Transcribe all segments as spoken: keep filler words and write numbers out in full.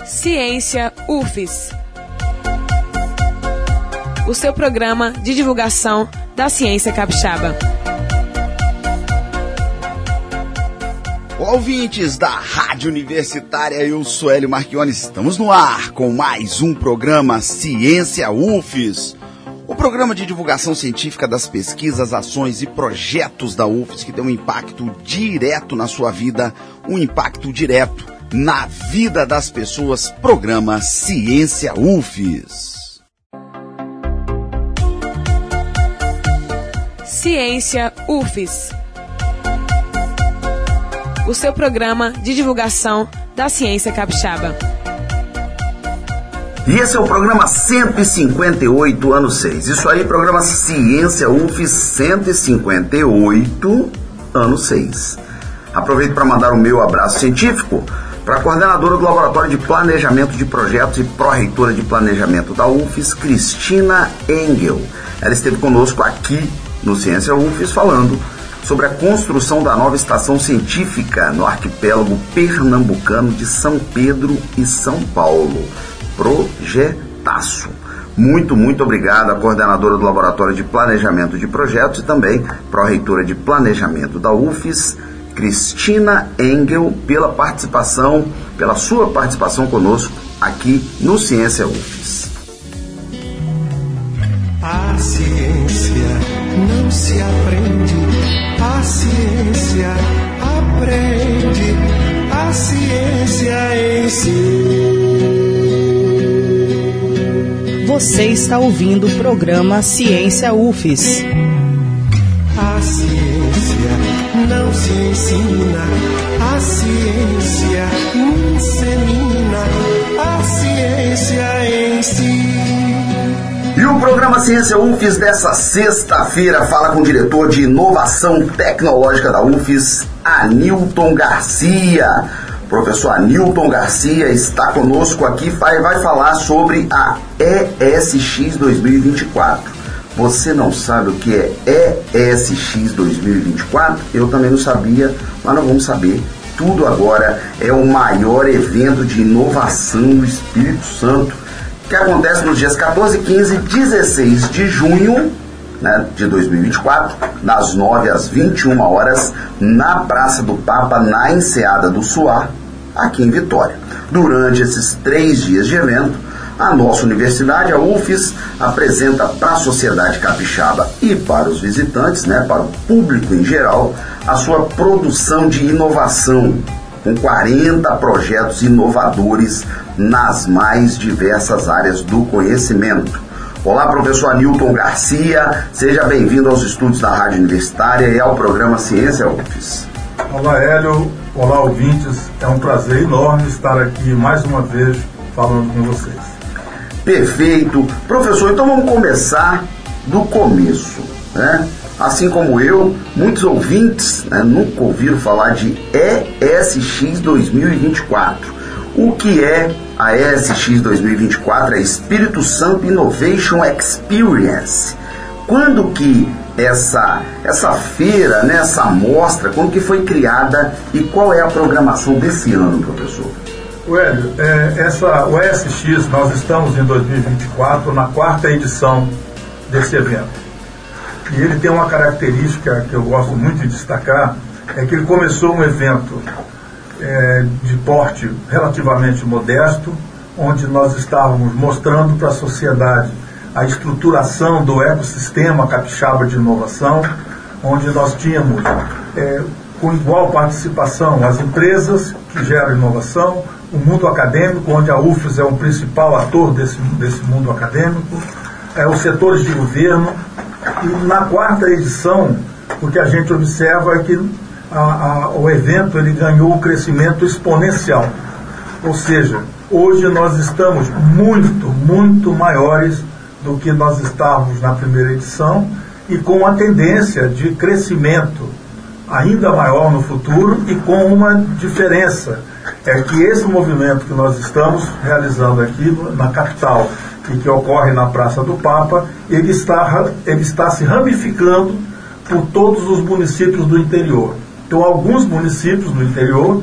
Ciência U F S, o seu programa de divulgação da ciência capixaba. Ouvintes da Rádio Universitária, eu sou Hélio Marchione, estamos no ar com mais um programa Ciência U F S, o programa de divulgação científica das pesquisas, ações e projetos da U F S que tem um impacto direto na sua vida, um impacto direto na vida das pessoas. Programa Ciência U F S. Ciência U F S, o seu programa de divulgação da ciência capixaba. E esse é o programa cento e cinquenta e oito, ano seis. Isso aí, programa Ciência U F S cento e cinquenta e oito, ano seis. Aproveito para mandar o meu abraço científico para a coordenadora do Laboratório de Planejamento de Projetos e pró-reitora de Planejamento da U F S, Cristina Engel. Ela esteve conosco aqui no Ciência U F S falando sobre a construção da nova estação científica no arquipélago pernambucano de São Pedro e São Paulo. Projetaço. Muito, muito obrigado à coordenadora do Laboratório de Planejamento de Projetos e também pró-reitora de Planejamento da U F S, Cristina Engel, pela participação, pela sua participação conosco aqui no Ciência U F S. A ciência não se aprende, a ciência aprende, a ciência ensina. Você está ouvindo o programa Ciência U F S. A ciência não se ensina, a ciência insemina, a ciência ensina. E o programa Ciência U F S dessa sexta-feira fala com o diretor de Inovação Tecnológica da U F S, Anilton Garcia. O professor Anilton Garcia está conosco aqui e vai falar sobre a E S X dois mil e vinte e quatro. Você não sabe o que é E S X dois mil e vinte e quatro? Eu também não sabia, mas nós vamos saber tudo agora. É o maior evento de inovação do Espírito Santo, que acontece nos dias quatorze, quinze e dezesseis de junho, né, de dois mil e vinte e quatro, das nove às vinte e uma horas, na Praça do Papa, na Enseada do Suar, aqui em Vitória. Durante esses três dias de evento, a nossa universidade, a U F S, apresenta para a sociedade capixaba e para os visitantes, né, para o público em geral, a sua produção de inovação, com quarenta projetos inovadores nas mais diversas áreas do conhecimento. Olá, professor Anilton Garcia, seja bem-vindo aos estúdios da Rádio Universitária e ao programa Ciência U F S. Olá, Hélio, olá, ouvintes, é um prazer enorme estar aqui mais uma vez falando com vocês. Perfeito. Professor, então vamos começar do começo, né? Assim como eu, muitos ouvintes, né, nunca ouviram falar de E S X dois mil e vinte e quatro. O que é a E S X dois mil e vinte e quatro? É Espírito Santo Innovation Experience. Quando que essa, essa feira, né, essa amostra, quando que foi criada e qual é a programação desse ano, professor? Hélio, é, essa, o E S X, nós estamos em dois mil e vinte e quatro na quarta edição desse evento. E ele tem uma característica que eu gosto muito de destacar, é que ele começou um evento é, de porte relativamente modesto, onde nós estávamos mostrando para a sociedade a estruturação do ecossistema capixaba de inovação, onde nós tínhamos é, com igual participação as empresas que geram inovação, o mundo acadêmico, onde a U F S é o principal ator desse, desse mundo acadêmico, é, os setores de governo. E na quarta edição, o que a gente observa é que a, a, o evento ele ganhou um crescimento exponencial. Ou seja, hoje nós estamos muito, muito maiores do que nós estávamos na primeira edição e com uma tendência de crescimento ainda maior no futuro e com uma diferença. É que esse movimento que nós estamos realizando aqui na capital e que ocorre na Praça do Papa, ele está, ele está se ramificando por todos os municípios do interior. Então, alguns municípios do interior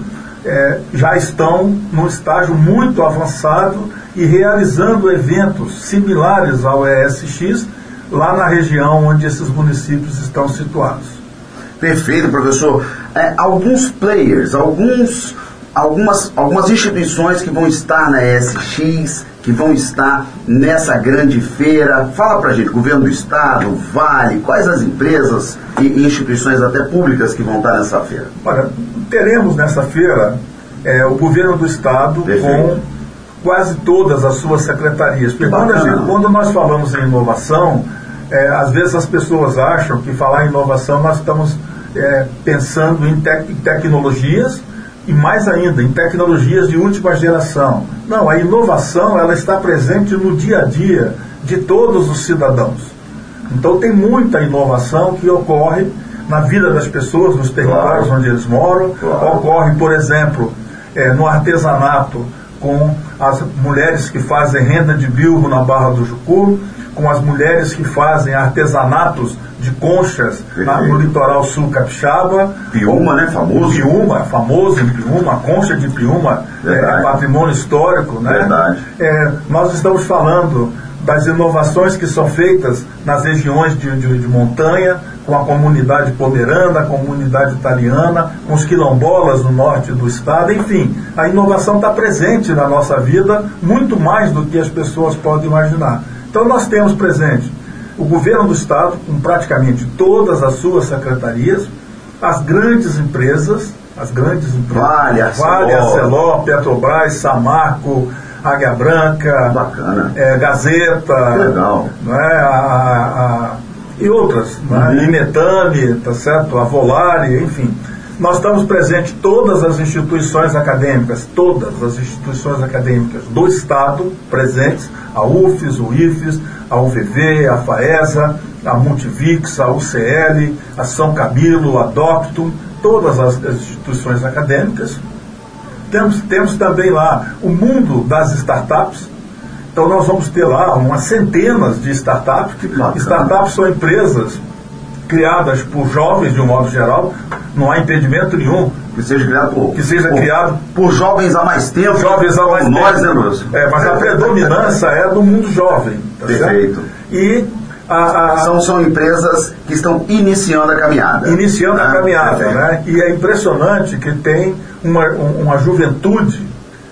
é, já estão num estágio muito avançado e realizando eventos similares ao E S X lá na região onde esses municípios estão situados. Perfeito, professor. É, alguns players, alguns, algumas, algumas instituições que vão estar na E S X, que vão estar nessa grande feira. Fala pra gente, governo do estado, Vale, quais as empresas e instituições até públicas que vão estar nessa feira? Olha, teremos nessa feira é, o governo do estado. Perfeito. Com quase todas as suas secretarias. Porque quando, a gente, quando nós falamos em inovação, é, às vezes as pessoas acham que falar em inovação nós estamos é, pensando em, tec em tecnologias e mais ainda em tecnologias de última geração. Não, a inovação ela está presente no dia a dia de todos os cidadãos. Então tem muita inovação que ocorre na vida das pessoas, nos territórios claro. Onde eles moram. Claro. Ocorre, por exemplo, é, no artesanato, com as mulheres que fazem renda de bilbo na Barra do Jucu, com as mulheres que fazem artesanatos de conchas na, no litoral sul capixaba. Piúma, né? Famoso. Piúma, famoso em Piúma, a concha de Piúma é patrimônio histórico, né? Verdade. É, nós estamos falando das inovações que são feitas nas regiões de, de, de montanha, com a comunidade pomerana, a comunidade italiana, com os quilombolas no norte do estado, enfim, a inovação está presente na nossa vida, muito mais do que as pessoas podem imaginar. Então nós temos presente o governo do estado, com praticamente todas as suas secretarias, as grandes empresas, as grandes empresas, Vale, Vale, Arcelor, Petrobras, Samarco, Águia Branca, bacana. É, Gazeta, legal. Não é, a, a, e outras, uhum. né? Imetame, tá certo? A Volare, enfim. Nós estamos presentes todas as instituições acadêmicas, todas as instituições acadêmicas do Estado presentes, a U F E S, o I F E S, a U V V, a FAESA, a Multivix, a U C L, a São Camilo, a Doctum, todas as, as instituições acadêmicas. Temos, temos também lá o mundo das startups. Então nós vamos ter lá umas centenas de startups. Que, startups são empresas criadas por jovens de um modo geral, não há impedimento nenhum que seja criado por, que seja por, criado por jovens há mais tempo, jovens há mais nós, tempo. Né, Lúcio? É, mas a predominância é do mundo jovem. Tá Perfeito. Certo? E a, a, são, são empresas que estão iniciando a caminhada. Iniciando né? a caminhada, né? E é impressionante que tem uma, uma juventude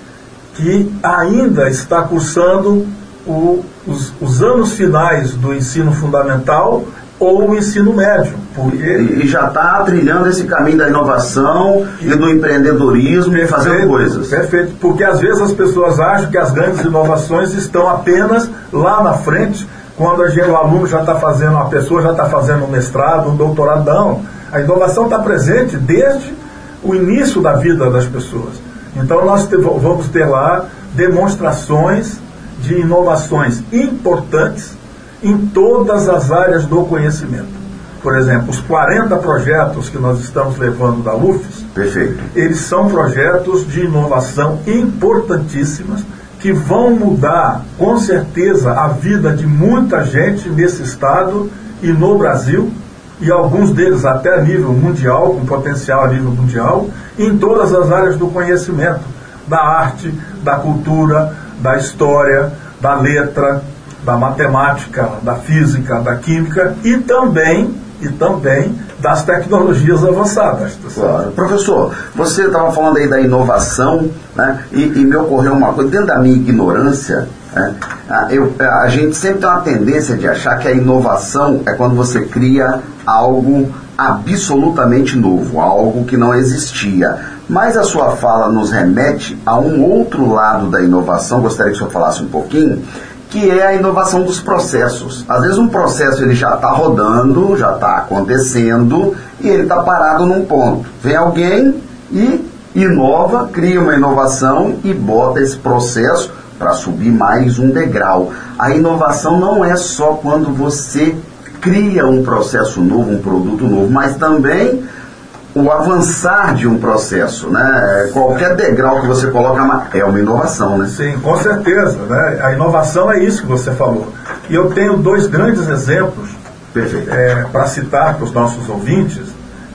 que ainda está cursando o, os, os anos finais do ensino fundamental ou o ensino médio. Porque... E, e já está trilhando esse caminho da inovação e, e do empreendedorismo e fazendo coisas. Perfeito, porque às vezes as pessoas acham que as grandes inovações estão apenas lá na frente, quando a gente, o aluno já está fazendo, a pessoa já está fazendo um mestrado, um doutorado. Não. A inovação está presente desde o início da vida das pessoas. Então nós te, vamos ter lá demonstrações de inovações importantes em todas as áreas do conhecimento. Por exemplo, os quarenta projetos que nós estamos levando da U F E S, perfeito, eles são projetos de inovação importantíssimos que vão mudar, com certeza, a vida de muita gente nesse estado e no Brasil, e alguns deles até a nível mundial, com potencial a nível mundial, em todas as áreas do conhecimento, da arte, da cultura, da história, da letra, da matemática, da física, da química e também, e também das tecnologias avançadas. Claro. Professor, você estava falando aí da inovação, né? e, e me ocorreu uma coisa, dentro da minha ignorância, né? a, eu, a gente sempre tem uma tendência de achar que a inovação é quando você cria algo absolutamente novo, algo que não existia. Mas a sua fala nos remete a um outro lado da inovação, gostaria que o senhor falasse um pouquinho, que é a inovação dos processos. Às vezes um processo ele já está rodando, já está acontecendo, e ele está parado num ponto. Vem alguém e inova, cria uma inovação e bota esse processo para subir mais um degrau. A inovação não é só quando você cria um processo novo, um produto novo, mas também o avançar de um processo, né? Qualquer degrau que você coloca é uma inovação, né? Sim, com certeza, né? A inovação é isso que você falou. E eu tenho dois grandes exemplos é, para citar para os nossos ouvintes,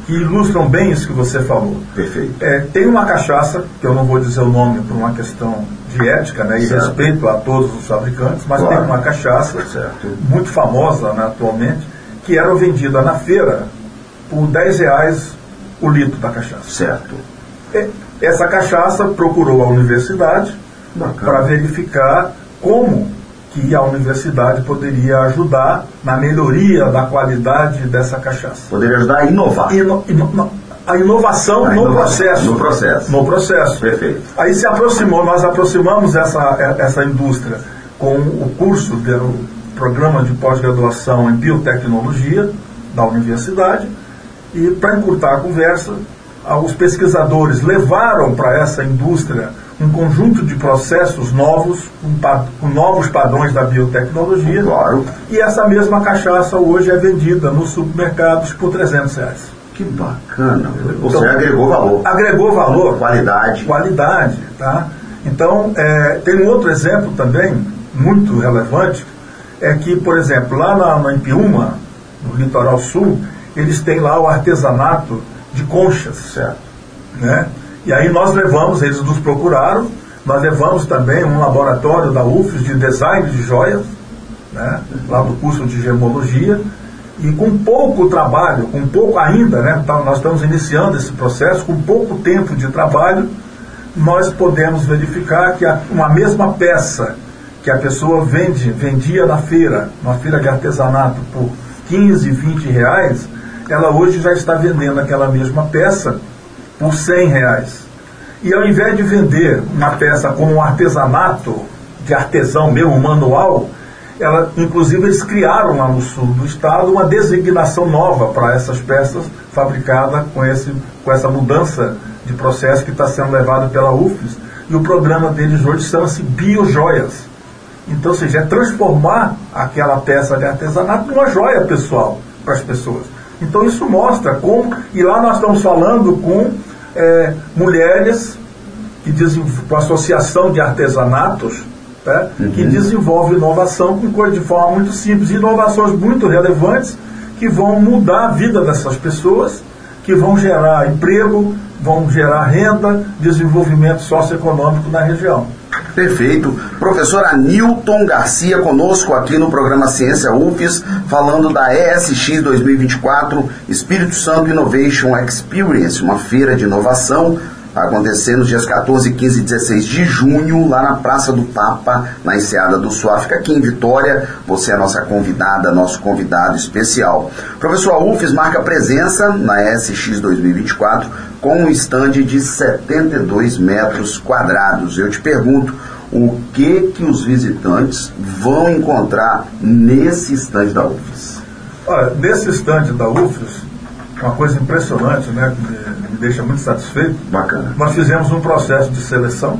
que ilustram bem isso que você falou. Perfeito. É, tem uma cachaça, que eu não vou dizer o nome por uma questão de ética, né, e certo. respeito a todos os fabricantes, mas claro. tem uma cachaça certo. muito famosa, né, atualmente, que era vendida na feira por dez reais o litro da cachaça. Certo. E essa cachaça procurou a universidade para verificar como que a universidade poderia ajudar na melhoria da qualidade dessa cachaça. Poderia ajudar a inovar. Ino, ino, a inovação a no inovação, processo. No processo. No processo. Perfeito. Aí se aproximou, nós aproximamos essa, essa indústria com o curso, do programa de pós-graduação em biotecnologia da universidade, e para encurtar a conversa, os pesquisadores levaram para essa indústria um conjunto de processos novos, com, com novos padrões da biotecnologia, claro. E essa mesma cachaça hoje é vendida nos supermercados por trezentos reais. Que bacana. Então, você agregou valor. Agregou valor. Qualidade. Qualidade, tá? Então, é, tem um outro exemplo também, muito relevante, é que, por exemplo, lá na, na Empiúma, no litoral sul, eles têm lá o artesanato de conchas. Certo. Né? E aí nós levamos, eles nos procuraram, nós levamos também um laboratório da U F S de design de joias, né? Lá do curso de gemologia, e com pouco trabalho, com pouco ainda, né? Então, nós estamos iniciando esse processo, com pouco tempo de trabalho, nós podemos verificar que a, uma mesma peça que a pessoa vende, vendia na feira, uma feira de artesanato por quinze, vinte reais, ela hoje já está vendendo aquela mesma peça por cem reais. E ao invés de vender uma peça como um artesanato, de artesão mesmo, manual, ela, inclusive eles criaram lá no sul do estado uma designação nova para essas peças fabricadas com, esse, com essa mudança de processo que está sendo levado pela U F S, e o programa deles hoje chama-se Biojoias. Então, ou seja, é transformar aquela peça de artesanato numa joia pessoal para as pessoas. Então isso mostra como, e lá nós estamos falando com é, mulheres que com a associação de artesanatos, tá, uhum. que desenvolve inovação com coisa de forma muito simples, inovações muito relevantes que vão mudar a vida dessas pessoas, que vão gerar emprego, vão gerar renda, desenvolvimento socioeconômico na região. Perfeito. Professor Anilton Garcia conosco aqui no programa Ciência U F S, falando da E S X dois mil e vinte e quatro, Espírito Santo Innovation Experience, uma feira de inovação, vai acontecer nos dias quatorze, quinze e dezesseis de junho, lá na Praça do Papa, na Enseada do Suá. Fica aqui em Vitória, você é a nossa convidada, nosso convidado especial. Professor, a U F S marca presença na E S X dois mil e vinte e quatro com um estande de setenta e dois metros quadrados. Eu te pergunto, o que que os visitantes vão encontrar nesse estande da U F S? Olha, nesse estande da U F S, uma coisa impressionante, né, que me, me deixa muito satisfeito. Bacana. Nós fizemos um processo de seleção,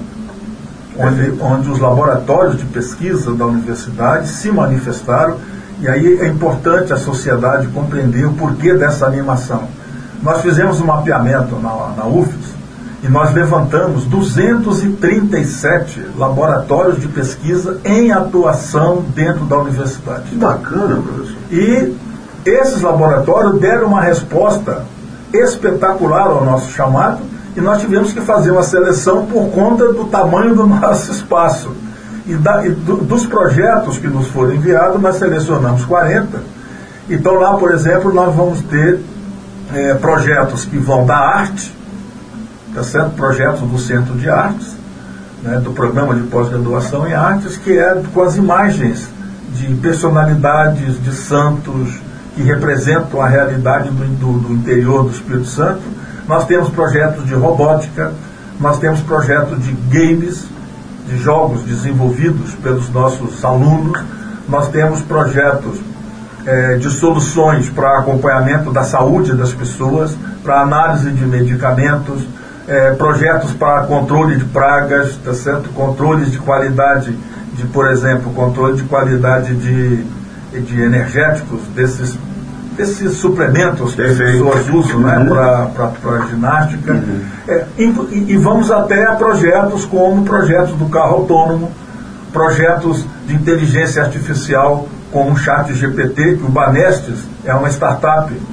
onde, onde os laboratórios de pesquisa da universidade se manifestaram, e aí é importante a sociedade compreender o porquê dessa animação. Nós fizemos um mapeamento na, na U F S e nós levantamos duzentos e trinta e sete laboratórios de pesquisa em atuação dentro da universidade. Que bacana, professor. E esses laboratórios deram uma resposta espetacular ao nosso chamado, e nós tivemos que fazer uma seleção por conta do tamanho do nosso espaço. E, da, e do, dos projetos que nos foram enviados, nós selecionamos quarenta. Então lá, por exemplo, nós vamos ter é, projetos que vão da arte, tá certo? Projetos do Centro de Artes, né, do programa de pós-graduação em artes, que é com as imagens de personalidades, de santos, que representam a realidade do, do, do interior do Espírito Santo. Nós temos projetos de robótica, nós temos projetos de games, de jogos desenvolvidos pelos nossos alunos, nós temos projetos é, de soluções para acompanhamento da saúde das pessoas, para análise de medicamentos, é, projetos para controle de pragas, tá certo? Controles de qualidade, de, por exemplo, controle de qualidade de, de energéticos, desses, desses suplementos que as pessoas usam, né, uhum. para ginástica. Uhum. É, e, e vamos até a projetos como projetos do carro autônomo, projetos de inteligência artificial, como o Chat G P T, que o Banestes é uma startup que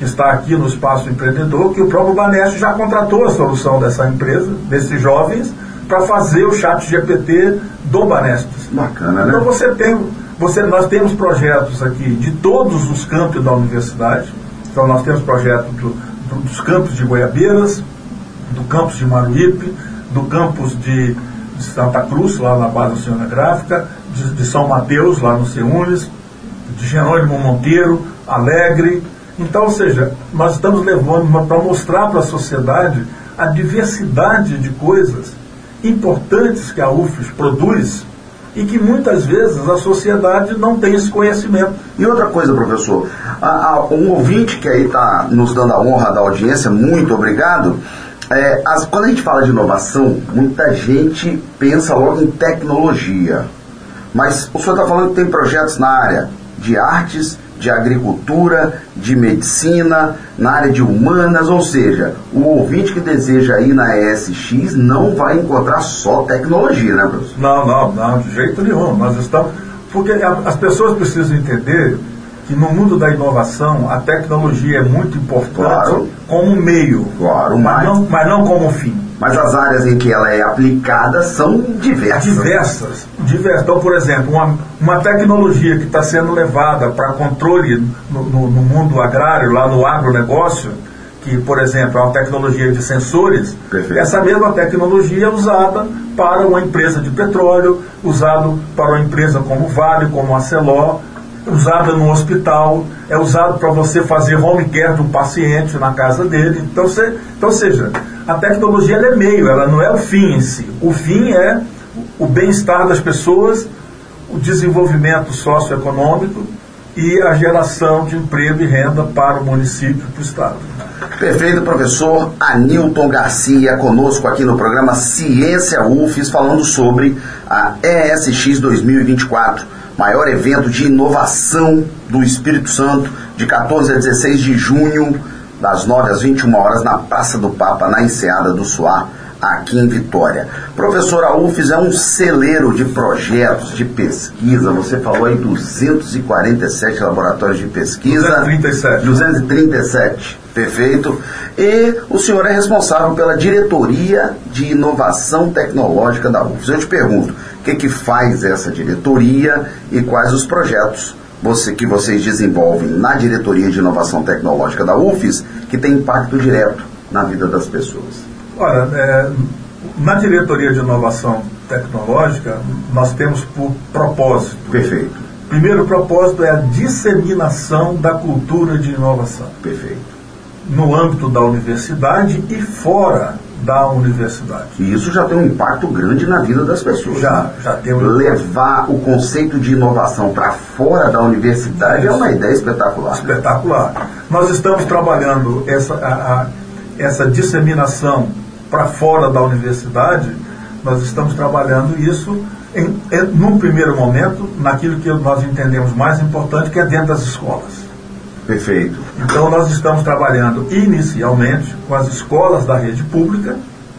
que está aqui no Espaço Empreendedor, que o próprio Banesp já contratou a solução dessa empresa, desses jovens, para fazer o chat G P T do Banesp. Bacana, né? Então você tem, você, nós temos projetos aqui de todos os campos da universidade. Então nós temos projetos do, do, dos campos de Goiabeiras, do campus de Maruípe, do campus de, de Santa Cruz, lá na base oceanográfica, de, de São Mateus, lá no CEUNES, de Jerônimo Monteiro, Alegre. Então, ou seja, nós estamos levando para mostrar para a sociedade a diversidade de coisas importantes que a U F E S produz e que muitas vezes a sociedade não tem esse conhecimento. E outra coisa, professor, a, a, um ouvinte que aí está nos dando a honra da audiência, muito obrigado. É, as, quando a gente fala de inovação, muita gente pensa logo em tecnologia. Mas o senhor está falando que tem projetos na área de artes, de agricultura, de medicina, na área de humanas, ou seja, o ouvinte que deseja ir na E S X não vai encontrar só tecnologia, né, professor? Não, não, não, de jeito nenhum. Nós estamos... Porque as pessoas precisam entender que no mundo da inovação a tecnologia é muito importante, claro, como meio, claro, mas, mas, não, mas não como fim. Mas as áreas em que ela é aplicada são diversas. Diversas. diversas. Então, por exemplo, uma, uma tecnologia que está sendo levada para controle no, no, no mundo agrário, lá no agronegócio, que, por exemplo, é uma tecnologia de sensores. Perfeito. Essa mesma tecnologia é usada para uma empresa de petróleo, usada para uma empresa como Vale, como a Celó, usada no hospital, é usado para você fazer home care de um paciente na casa dele. Então, se, então seja, a tecnologia ela é meio, ela não é o fim em si. O fim é o bem-estar das pessoas, o desenvolvimento socioeconômico e a geração de emprego e renda para o município e para o Estado. Perfeito, professor Anilton Garcia, conosco aqui no programa Ciência U F E S, falando sobre a E S X dois mil e vinte e quatro, maior evento de inovação do Espírito Santo, de quatorze a dezesseis de junho, das nove às vinte e uma horas, na Praça do Papa, na Enseada do Suá, aqui em Vitória. Professor, a U F E S é um celeiro de projetos de pesquisa. Você falou aí duzentos e quarenta e sete laboratórios de pesquisa. duzentos e trinta e sete. duzentos e trinta e sete, perfeito. E o senhor é responsável pela diretoria de inovação tecnológica da U F E S. Eu te pergunto, o que que faz essa diretoria e quais os projetos você, que vocês desenvolvem na diretoria de inovação tecnológica da U F E S que tem impacto direto na vida das pessoas? Olha, é, na diretoria de inovação tecnológica, nós temos por propósito. Perfeito. Primeiro propósito é a disseminação da cultura de inovação. Perfeito. No âmbito da universidade e fora da universidade. E isso já tem um impacto grande na vida das pessoas. Já, já tem um... Levar o conceito de inovação para fora da universidade isso. É uma ideia espetacular. Espetacular. Nós estamos trabalhando essa, a, a, essa disseminação para fora da universidade, nós estamos trabalhando isso em, em, num primeiro momento, naquilo que nós entendemos mais importante, que é dentro das escolas. Perfeito. Então nós estamos trabalhando inicialmente com as escolas da rede pública,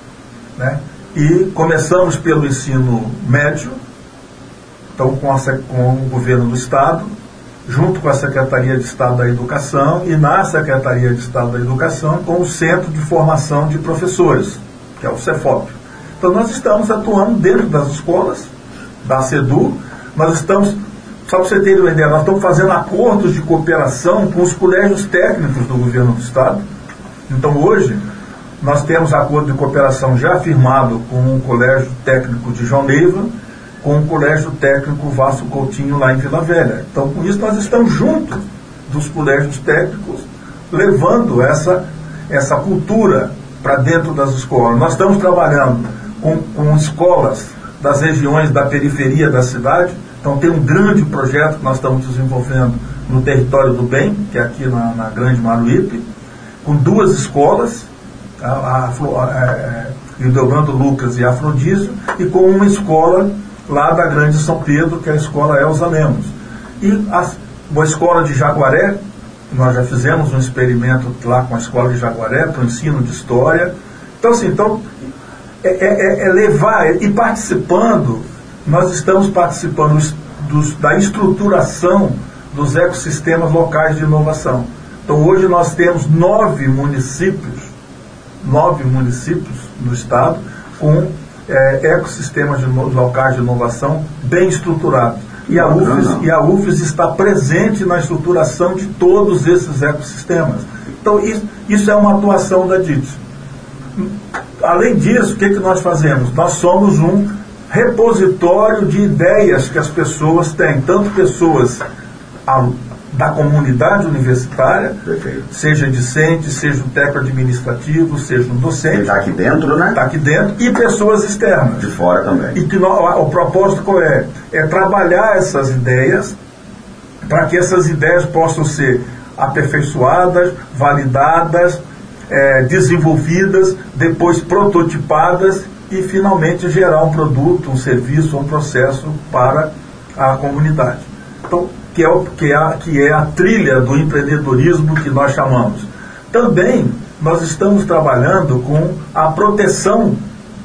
né? E começamos pelo ensino médio, então com, a, com o governo do Estado, junto com a Secretaria de Estado da Educação e na Secretaria de Estado da Educação com o Centro de Formação de Professores, que é o Cefop. Então nós estamos atuando dentro das escolas, da CEDU, nós estamos, só para você ter uma ideia, nós estamos fazendo acordos de cooperação com os colégios técnicos do governo do Estado. Então hoje nós temos acordo de cooperação já firmado com o Colégio Técnico de João Neiva, com o Colégio Técnico Vasco Coutinho lá em Vila Velha. Então com isso nós estamos juntos dos colégios técnicos, levando essa, essa cultura para dentro das escolas. Nós estamos trabalhando com, com escolas das regiões da periferia da cidade. Então tem um grande projeto que nós estamos desenvolvendo no Território do Bem, que é aqui na, na Grande Maruípe, com duas escolas, a, a, a, a Ildebrando Lucas e Afrodísio, e com uma escola lá da Grande São Pedro, que é a escola Elza Lemos. E a, a escola de Jaguaré, nós já fizemos um experimento lá com a escola de Jaguaré para o ensino de história. Então assim, então, é, é, é levar, e participando, nós estamos participando dos, da estruturação dos ecossistemas locais de inovação. Então hoje nós temos nove municípios, nove municípios no estado com é, ecossistemas de no, locais de inovação bem estruturados. E a, UFES, e a UFES está presente na estruturação de todos esses ecossistemas. Então isso, isso é uma atuação da D I T. Além disso, o que, que nós fazemos? Nós somos um repositório de ideias que as pessoas têm, tanto pessoas a, da comunidade universitária, perfeito, seja discente, seja um técnico administrativo, seja um docente. Está aqui dentro, né? Está aqui dentro, e pessoas externas. De fora também. E que no, o propósito qual é? É trabalhar essas ideias para que essas ideias possam ser aperfeiçoadas, validadas, é, desenvolvidas, depois prototipadas e finalmente gerar um produto, um serviço, um processo para a comunidade. Então, que é, o, que, é a, que é a trilha do empreendedorismo que nós chamamos. Também nós estamos trabalhando com a proteção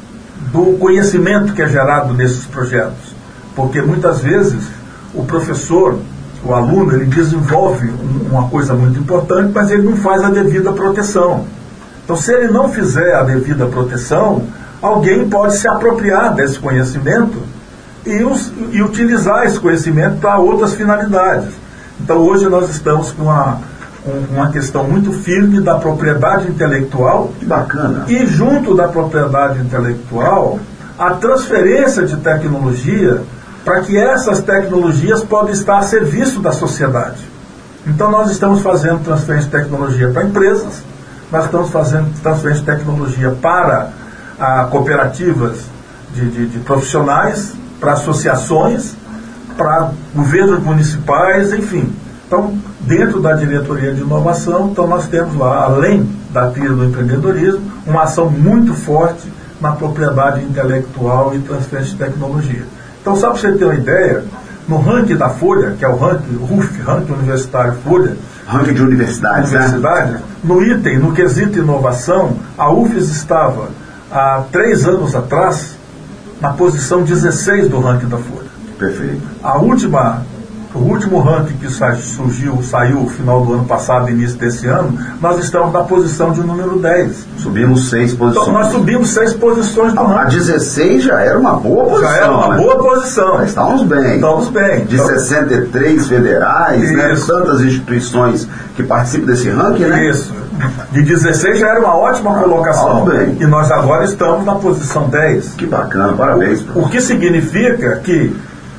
do conhecimento que é gerado nesses projetos, porque muitas vezes o professor, o aluno, ele desenvolve uma coisa muito importante, mas ele não faz a devida proteção. Então, se ele não fizer a devida proteção, alguém pode se apropriar desse conhecimento e, os, e utilizar esse conhecimento para outras finalidades. Então, hoje nós estamos com uma, uma questão muito firme da propriedade intelectual. Que bacana. E junto da propriedade intelectual, a transferência de tecnologia para que essas tecnologias possam estar a serviço da sociedade. Então nós estamos fazendo transferência de tecnologia para empresas, nós estamos fazendo transferência de tecnologia para ah, cooperativas de, de, de profissionais, para associações, para governos municipais, enfim. Então, dentro da diretoria de inovação, então nós temos lá, além da trilha do empreendedorismo, uma ação muito forte na propriedade intelectual e transferência de tecnologia. Então, só para você ter uma ideia, no ranking da Folha, que é o ranking R U F, ranking universitário Folha, ranking de universidades, universidade, né? No item, no quesito inovação, a UFES estava, há três anos atrás, na posição dezesseis do ranking da Folha. Perfeito. A última, o último ranking que surgiu, saiu no final do ano passado, início desse ano, nós estamos na posição de número dez. Subimos seis posições. Então, nós subimos seis posições do ranking. A dezesseis já era uma boa posição. Já era uma né? boa posição. Mas estamos bem. Estamos bem. De então, sessenta e três federais, né? Tantas instituições que participam desse ranking, né? Isso. De dezesseis já era uma ótima ah, colocação. Bem. E nós agora estamos na posição dez. Que bacana, parabéns. O, o que significa que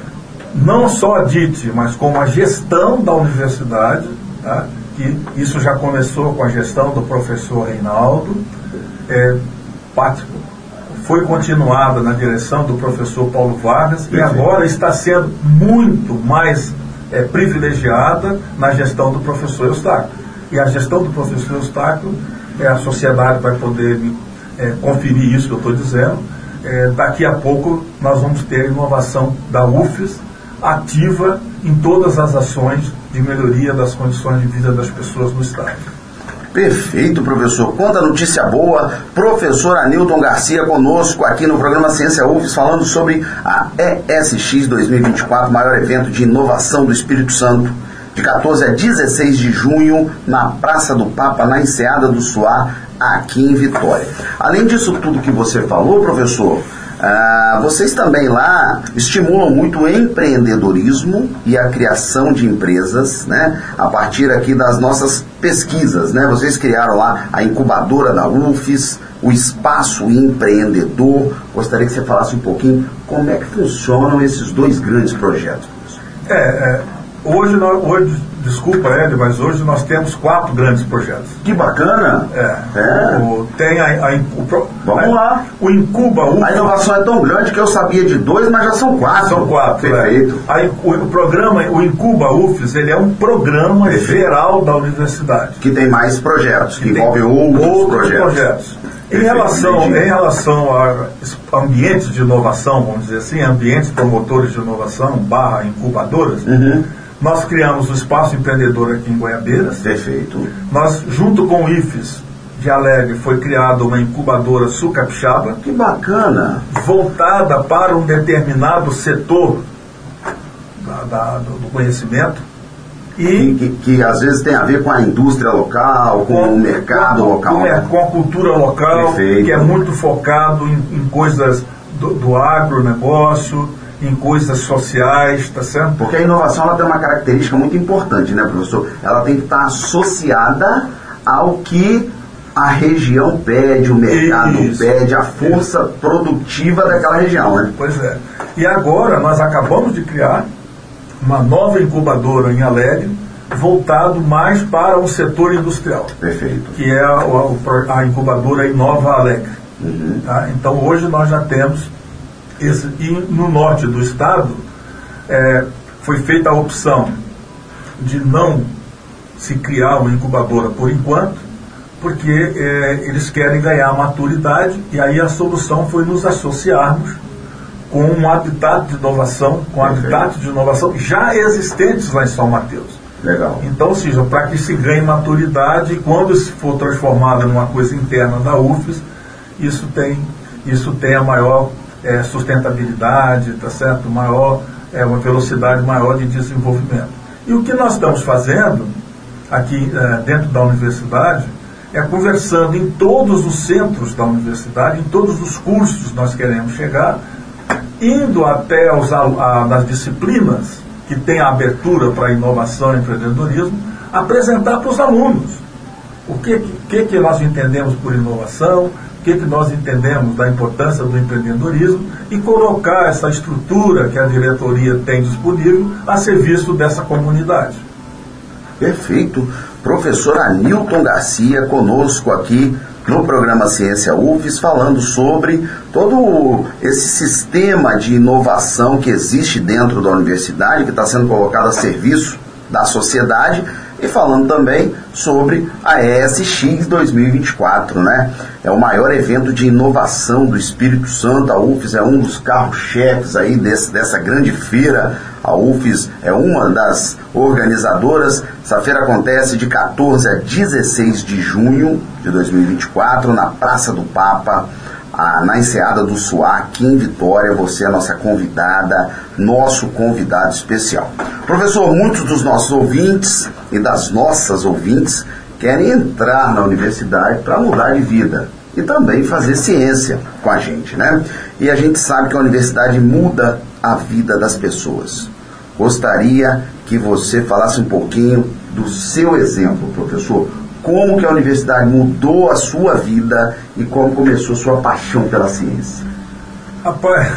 não só a D I T, mas como a gestão da universidade, tá? Que isso já começou com a gestão do professor Reinaldo, é, foi continuada na direção do professor Paulo Vargas e agora está sendo muito mais é, privilegiada na gestão do professor Eustáquio. E a gestão do professor Eustáquio, é, a sociedade vai poder é, conferir isso que eu estou dizendo. É, daqui a pouco nós vamos ter a inovação da UFES ativa em todas as ações de melhoria das condições de vida das pessoas no estado. Perfeito, professor. Quanta notícia boa. Professor Anilton Garcia conosco aqui no programa Ciência UFES, falando sobre a E S X dois mil e vinte e quatro, maior evento de inovação do Espírito Santo, de quatorze a dezesseis de junho, na Praça do Papa, na Enseada do Suá, aqui em Vitória. Além disso tudo que você falou, professor, ah, vocês também lá estimulam muito o empreendedorismo e a criação de empresas, né, a partir aqui das nossas pesquisas, né? Vocês criaram lá a incubadora da UFES, o Espaço Empreendedor. Gostaria que você falasse um pouquinho como é que funcionam esses dois grandes projetos. É, é hoje, nós, hoje, desculpa, Ed, mas hoje nós temos quatro grandes projetos. Que bacana! É. é. O, tem a, a, o, Vamos a, lá. O Incuba UFES. A inovação é tão grande que eu sabia de dois, mas já são quatro. São quatro. Perfeito. É. Aí, o, o programa, o Incuba UFES, ele é um programa Perfeito. geral da universidade. Que tem mais projetos, que, que envolvem outros, outros projetos. projetos. Em relação, em relação a ambientes de inovação, vamos dizer assim, ambientes promotores de inovação, barra incubadoras, uhum. Nós criamos o Espaço Empreendedor aqui em Goiabeiras. Perfeito. Nós, junto com o IFES de Alegre, foi criada uma incubadora Sul Capixaba. Que bacana! Voltada para um determinado setor da, da, do conhecimento. E que, que, que às vezes tem a ver com a indústria local, com, com o mercado com, local. Com, né? com a cultura local, Perfeito. Que é muito focado em, em coisas do, do agronegócio, em coisas sociais, tá certo? Porque a inovação ela tem uma característica muito importante, né, professor? Ela tem que estar associada ao que a região pede, o mercado Isso. pede, a força Isso. produtiva daquela região, né? Pois é. E agora nós acabamos de criar uma nova incubadora em Alegre, voltado mais para o setor industrial. Perfeito. Que é a, a, a incubadora Inova Alegre. Uhum. Tá? Então hoje nós já temos esse, e no norte do estado é, foi feita a opção de não se criar uma incubadora por enquanto, porque é, eles querem ganhar maturidade, e aí a solução foi nos associarmos com um habitat de inovação, com habitat de inovação já existentes lá em São Mateus. Legal. Então, ou seja, para que se ganhe maturidade, quando se for transformada numa coisa interna da U F E S, isso tem, isso tem a maior é, sustentabilidade, tá certo? Maior, é, uma velocidade maior de desenvolvimento. E o que nós estamos fazendo aqui é, dentro da universidade é conversando em todos os centros da universidade, em todos os cursos nós queremos chegar, indo até os, a, nas disciplinas que tem a abertura para inovação e empreendedorismo, apresentar para os alunos o que, que, que nós entendemos por inovação, o que, que nós entendemos da importância do empreendedorismo, e colocar essa estrutura que a diretoria tem disponível a serviço dessa comunidade. Perfeito. Professor Anilton Garcia conosco aqui no programa Ciência U F E S, falando sobre todo esse sistema de inovação que existe dentro da universidade, que está sendo colocado a serviço da sociedade, e falando também sobre a E S X dois mil e vinte e quatro, né? É o maior evento de inovação do Espírito Santo. A U F E S é um dos carros-chefes aí desse, dessa grande feira. A U F E S é uma das organizadoras. Essa feira acontece de quatorze a dezesseis de junho de dois mil e vinte e quatro, na Praça do Papa, a, na Enseada do Suá, aqui em Vitória. Você é a nossa convidada, nosso convidado especial. Professor, muitos dos nossos ouvintes e das nossas ouvintes querem entrar na universidade para mudar de vida e também fazer ciência com a gente, né? E a gente sabe que a universidade muda a vida das pessoas. Gostaria que você falasse um pouquinho do seu exemplo, professor. Como que a universidade mudou a sua vida e como começou a sua paixão pela ciência? Rapaz,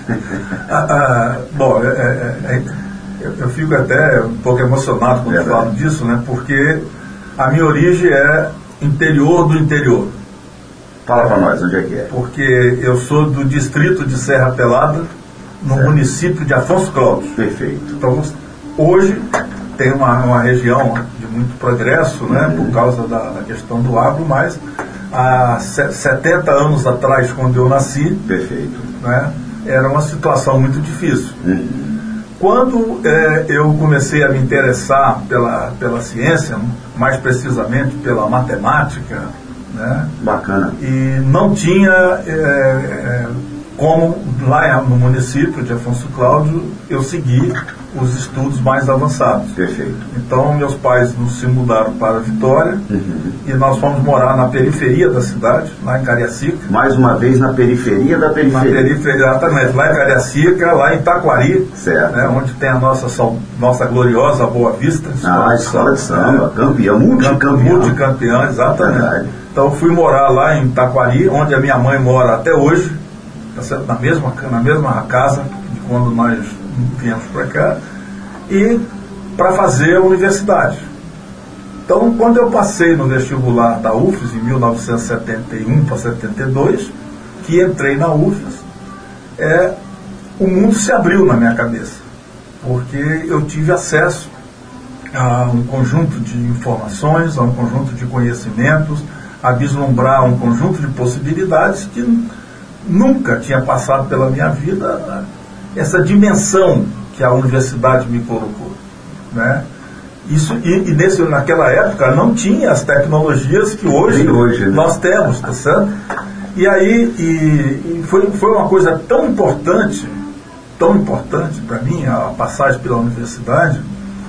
ah, ah, bom, é, é, é, eu, eu fico até um pouco emocionado quando é falo disso, né? Porque a minha origem é interior do interior. Fala para nós, onde é que é? Porque eu sou do distrito de Serra Pelada, no certo. município de Afonso Cláudio. Perfeito. Então, hoje tem uma, uma região de muito progresso, né, uhum. por causa da, da questão do agro, mas há setenta anos atrás, quando eu nasci, Perfeito. Né, era uma situação muito difícil. Uhum. Quando é, eu comecei a me interessar pela, pela ciência, mais precisamente pela matemática, né, bacana. E não tinha é, é, como, lá no município de Afonso Cláudio, eu segui os estudos mais avançados. Perfeito. Então, meus pais nos se mudaram para Vitória, uhum. e nós fomos morar na periferia da cidade, lá em Cariacica. Mais uma vez na periferia da periferia. Na periferia, exatamente, lá em Cariacica, lá em Taquari, certo. Né, onde tem a nossa, nossa gloriosa Boa Vista. Ah, a escola de samba, é, campeã, multicampeã. Multicampeã, exatamente. Verdade. Então, fui morar lá em Taquari, onde a minha mãe mora até hoje, na mesma, na mesma casa de quando nós viemos para cá, e para fazer a universidade. Então, quando eu passei no vestibular da U F E S em mil novecentos e setenta e um para setenta e dois, que entrei na U F E S, é, o mundo se abriu na minha cabeça, porque eu tive acesso a um conjunto de informações, a um conjunto de conhecimentos, a vislumbrar um conjunto de possibilidades que nunca tinha passado pela minha vida, essa dimensão que a universidade me colocou, né? Isso, e, e nesse, naquela época não tinha as tecnologias que hoje, hoje né? nós temos, tá certo? E aí e, e foi, foi uma coisa tão importante, tão importante para mim, a passagem pela universidade,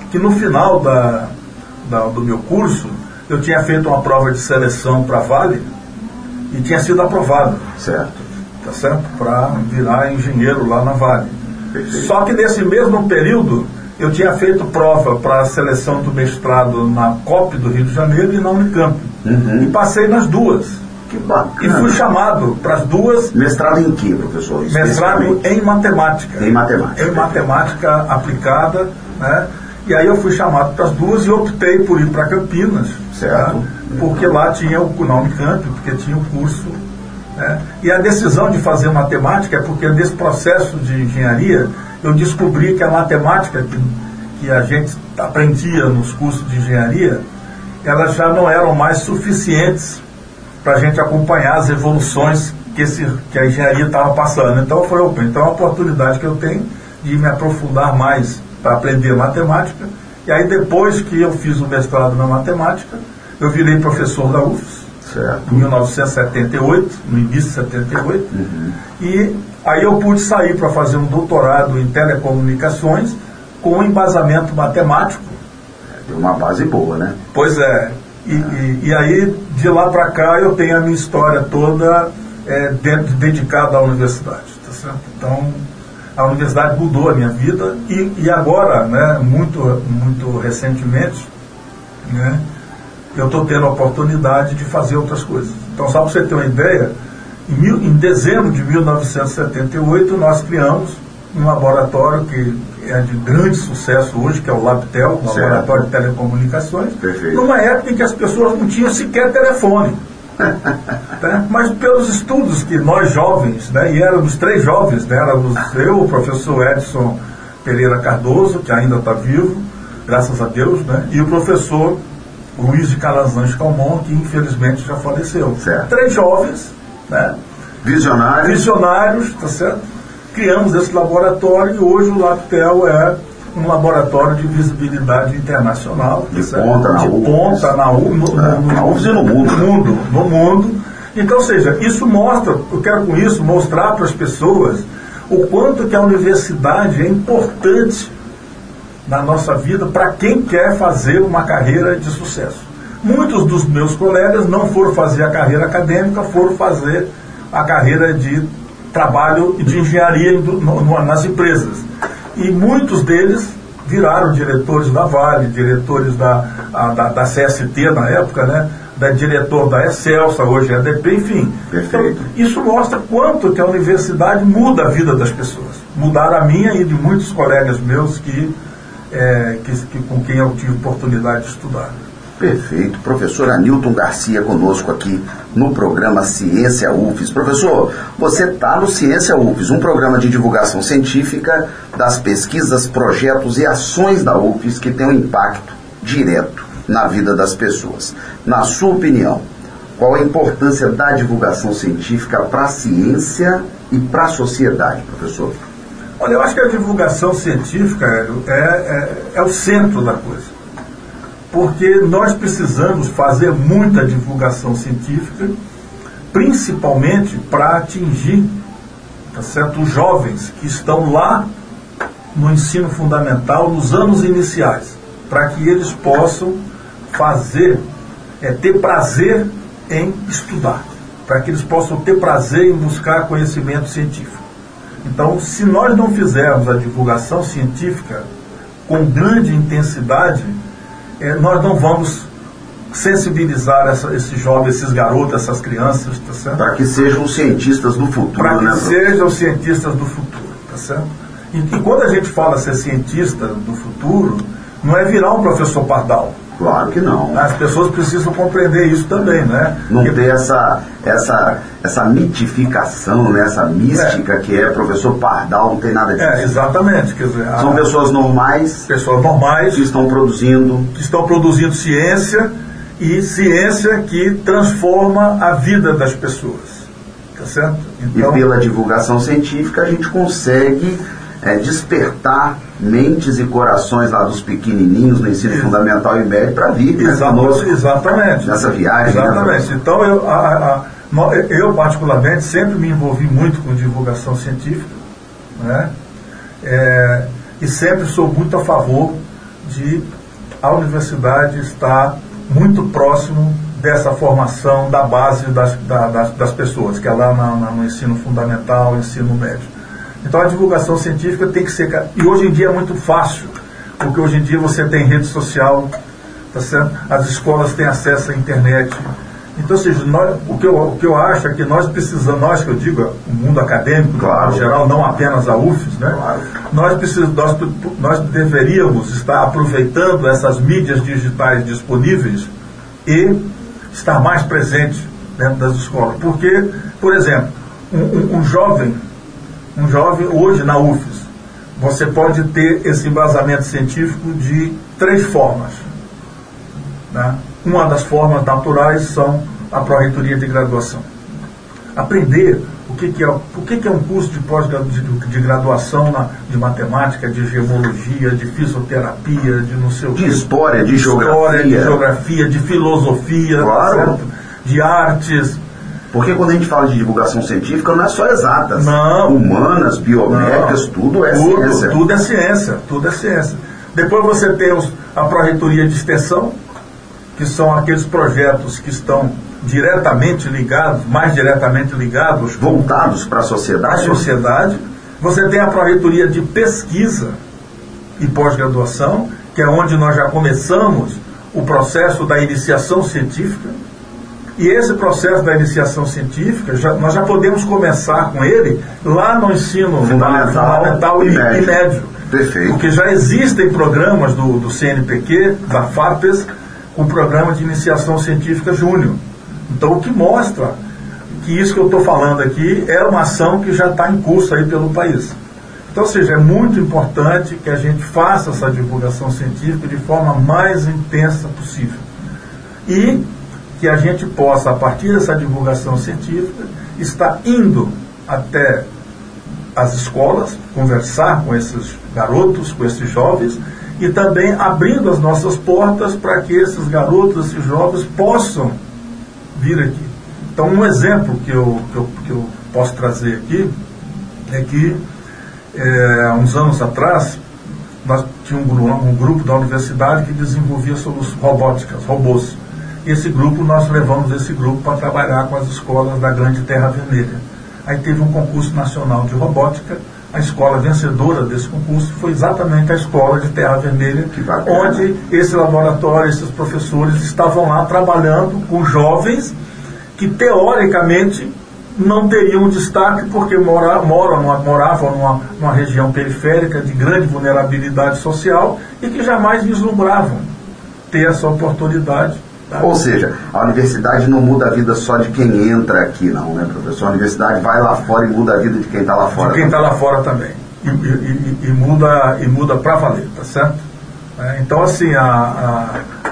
que no final da, da, do meu curso, eu tinha feito uma prova de seleção para a Vale e tinha sido aprovado. Certo. Tá certo? Para virar engenheiro lá na Vale. Perfeito. Só que nesse mesmo período, eu tinha feito prova para a seleção do mestrado na C O P do Rio de Janeiro e na Unicamp. Uhum. E passei nas duas. Que bacana. E fui chamado para as duas. Mestrado em que, professor? Mestrado em matemática. Em matemática. Em matemática aplicada, né? E aí eu fui chamado para as duas e optei por ir para Campinas. Certo. Né? Porque lá tinha o, na Unicamp, porque tinha o curso. Né? E a decisão de fazer matemática é porque nesse processo de engenharia eu descobri que a matemática que, que a gente aprendia nos cursos de engenharia, elas já não eram mais suficientes para a gente acompanhar as evoluções que, esse, que a engenharia estava passando. Então eu falei, opa, então é uma oportunidade que eu tenho de me aprofundar mais para aprender matemática. E aí depois que eu fiz o mestrado na matemática, eu virei professor da U F S. Certo. Em mil novecentos e setenta e oito, no início de setenta e oito, uhum. E aí eu pude sair para fazer um doutorado em telecomunicações com embasamento matemático. Deu uma base boa, né? Pois é. E, e, e aí, de lá para cá, eu tenho a minha história toda é, de, dedicada à universidade. Tá certo? Então, a universidade mudou a minha vida e, e agora, né, muito, muito recentemente, né, eu estou tendo a oportunidade de fazer outras coisas. Então, só para você ter uma ideia, em, mil, em dezembro de mil novecentos e setenta e oito, nós criamos um laboratório que é de grande sucesso hoje, que é o LabTel, o Laboratório de Telecomunicações. Perfeito. Numa época em que as pessoas não tinham sequer telefone. Né? Mas pelos estudos que nós jovens, né, e éramos três jovens, né, éramos eu, o professor Edson Pereira Cardoso, que ainda está vivo, graças a Deus, né, e o professor Luiz de Calazans Calmon, que infelizmente já faleceu. Certo. Três jovens, né, visionários, visionários, tá certo? Criamos esse laboratório e hoje o LabTel é um laboratório de visibilidade internacional. De tá ponta na U F S. De ponta na U F S. No, é, no, na U F S e no mundo. No mundo, no mundo. Então, ou seja, isso mostra, eu quero com isso mostrar para as pessoas o quanto que a universidade é importante na nossa vida para quem quer fazer uma carreira de sucesso. Muitos dos meus colegas não foram fazer a carreira acadêmica, foram fazer a carreira de trabalho de engenharia no, no, nas empresas. E muitos deles viraram diretores da Vale, diretores da, a, da, da C S T na época, né? Da diretor da Excelsa, hoje é a D P, enfim. Perfeito. Então, isso mostra quanto que a universidade muda a vida das pessoas. Mudaram a minha e de muitos colegas meus que, é, que, que, com quem eu tive oportunidade de estudar. Perfeito. Professor Anilton Garcia conosco aqui no programa Ciência U F S. Professor, você está no Ciência U F S, um programa de divulgação científica das pesquisas, projetos e ações da U F S que tem um impacto direto na vida das pessoas. Na sua opinião, qual a importância da divulgação científica para a ciência e para a sociedade, professor? Olha, eu acho que a divulgação científica é, é, é o centro da coisa. Porque nós precisamos fazer muita divulgação científica, principalmente para atingir, tá certo, os jovens que estão lá no ensino fundamental, nos anos iniciais, para que eles possam fazer, é, ter prazer em estudar, para que eles possam ter prazer em buscar conhecimento científico. Então, se nós não fizermos a divulgação científica com grande intensidade, É, nós não vamos sensibilizar essa, esses jovens, esses garotos, essas crianças, tá certo? Para que sejam os cientistas do futuro, Para que né, sejam os cientistas do futuro, tá certo? E, e quando a gente fala ser cientista do futuro, não é virar um professor Pardal. Claro que não. As pessoas precisam compreender isso também, né? Não Porque... ter essa, essa, essa mitificação, né? Essa mística é. que é professor Pardal, não tem nada disso. É, exatamente. Quer dizer, São a... pessoas normais, pessoas normais que estão produzindo que estão produzindo ciência, e ciência que transforma a vida das pessoas. Tá certo? Então... E pela divulgação científica a gente consegue é, despertar mentes e corações lá dos pequenininhos no ensino Ex- fundamental e médio para vir, né, exatamente, exatamente nessa viagem. Exatamente. Né? Então eu, a, a, eu particularmente sempre me envolvi muito com divulgação científica, né? É, e sempre sou muito a favor de a universidade estar muito próximo dessa formação da base das, da, das, das pessoas, que é lá na, na, no ensino fundamental, ensino médio. Então a divulgação científica tem que ser... E hoje em dia é muito fácil, porque hoje em dia você tem rede social, tá certo? As escolas têm acesso à internet. Então, ou seja, nós, o, que eu, o que eu acho é que nós precisamos, nós que eu digo, o mundo acadêmico, claro, em geral, não apenas a U F S, né? Claro. nós, precisamos, nós, nós deveríamos estar aproveitando essas mídias digitais disponíveis e estar mais presente dentro das escolas. Porque, por exemplo, um, um, um jovem, um jovem hoje na U F S, você pode ter esse embasamento científico de três formas, né? Uma das formas naturais são a pró-reitoria de graduação. Aprender o que, que, é, o que, que é um curso de pós-graduação, de, de graduação na, de matemática, de gemologia, de fisioterapia, de não sei o que. De história, de, de geografia. História, de geografia, de filosofia, claro, certo? De artes. Porque quando a gente fala de divulgação científica, não é só exatas. Não. Humanas, biomédicas, não. tudo é tudo, ciência. Tudo é ciência, tudo é ciência. Depois você tem os, a pró-reitoria de extensão, que são aqueles projetos que estão diretamente ligados, mais diretamente ligados, voltados para a sociedade. A sociedade. Você tem a pró-reitoria de pesquisa e pós-graduação, que é onde nós já começamos o processo da iniciação científica. E esse processo da iniciação científica, já, nós já podemos começar com ele lá no ensino fundamental, fundamental e, e, médio. e médio. Perfeito. Porque já existem programas do, do C N P Q, da FAPES, o programa de iniciação científica júnior. Então, o que mostra que isso que eu estou falando aqui é uma ação que já está em curso aí pelo país. Então, ou seja, é muito importante que a gente faça essa divulgação científica de forma mais intensa possível. E que a gente possa, a partir dessa divulgação científica, estar indo até as escolas, conversar com esses garotos, com esses jovens, e também abrindo as nossas portas para que esses garotos, esses jovens possam vir aqui. Então, um exemplo que eu, que eu, que eu posso trazer aqui é que, é, uns anos atrás, nós tínhamos um, um grupo da universidade que desenvolvia soluções robóticas, robôs. E esse grupo, nós levamos esse grupo para trabalhar com as escolas da Grande Terra Vermelha. Aí teve um concurso nacional de robótica. A escola vencedora desse concurso foi exatamente a escola de Terra Vermelha, onde esse laboratório, esses professores estavam lá trabalhando com jovens que teoricamente não teriam destaque porque mora, moram numa, moravam numa, numa região periférica de grande vulnerabilidade social e que jamais vislumbravam ter essa oportunidade. Tá? Ou seja, a universidade não muda a vida só de quem entra aqui, não, né, professor? A universidade vai lá fora e muda a vida de quem está lá fora. De quem está lá fora também. E, e, e, e muda, e muda para valer, tá certo? É, então, assim, a, a,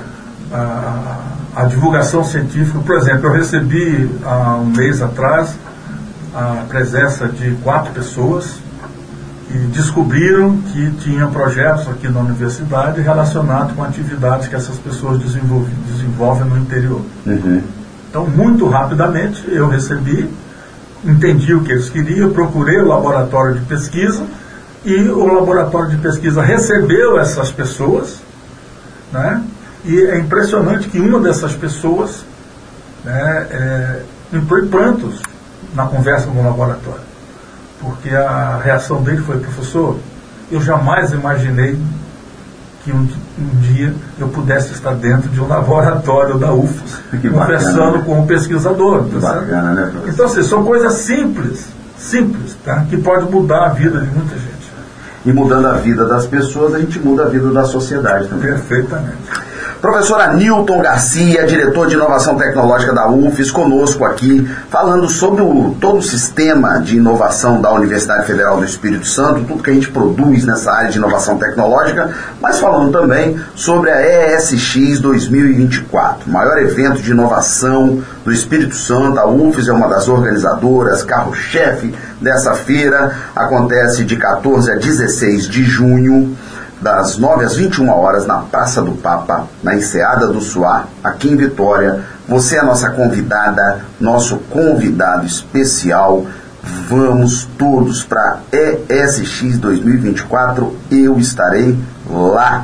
a, a divulgação científica, por exemplo, eu recebi há um mês atrás a presença de quatro pessoas e descobriram que tinha projetos aqui na universidade relacionados com atividades que essas pessoas desenvolvem, desenvolvem no interior. Uhum. Então, muito rapidamente, eu recebi, entendi o que eles queriam, procurei o laboratório de pesquisa e o laboratório de pesquisa recebeu essas pessoas, né? E é impressionante que uma dessas pessoas, né, é, entrou em prantos na conversa no laboratório. Porque a reação dele foi: professor, eu jamais imaginei que um, um dia eu pudesse estar dentro de um laboratório da U F S, que conversando bacana, com um pesquisador. Que tá bacana, né, professor? Então, assim, são coisas simples, simples, tá? Que pode mudar a vida de muita gente. E mudando a vida das pessoas, a gente muda a vida da sociedade também. Perfeitamente. Professor Anilton Garcia, diretor de inovação tecnológica da U F S, conosco aqui, falando sobre o, todo o sistema de inovação da Universidade Federal do Espírito Santo, tudo que a gente produz nessa área de inovação tecnológica, mas falando também sobre a E S X dois mil e vinte e quatro, maior evento de inovação do Espírito Santo. A U F S é uma das organizadoras, carro-chefe dessa feira, acontece de quatorze a dezesseis de junho, das nove às vinte e uma horas, na Praça do Papa, na Enseada do Suá, aqui em Vitória. Você é a nossa convidada, nosso convidado especial. Vamos todos para E S X dois mil e vinte e quatro, eu estarei lá.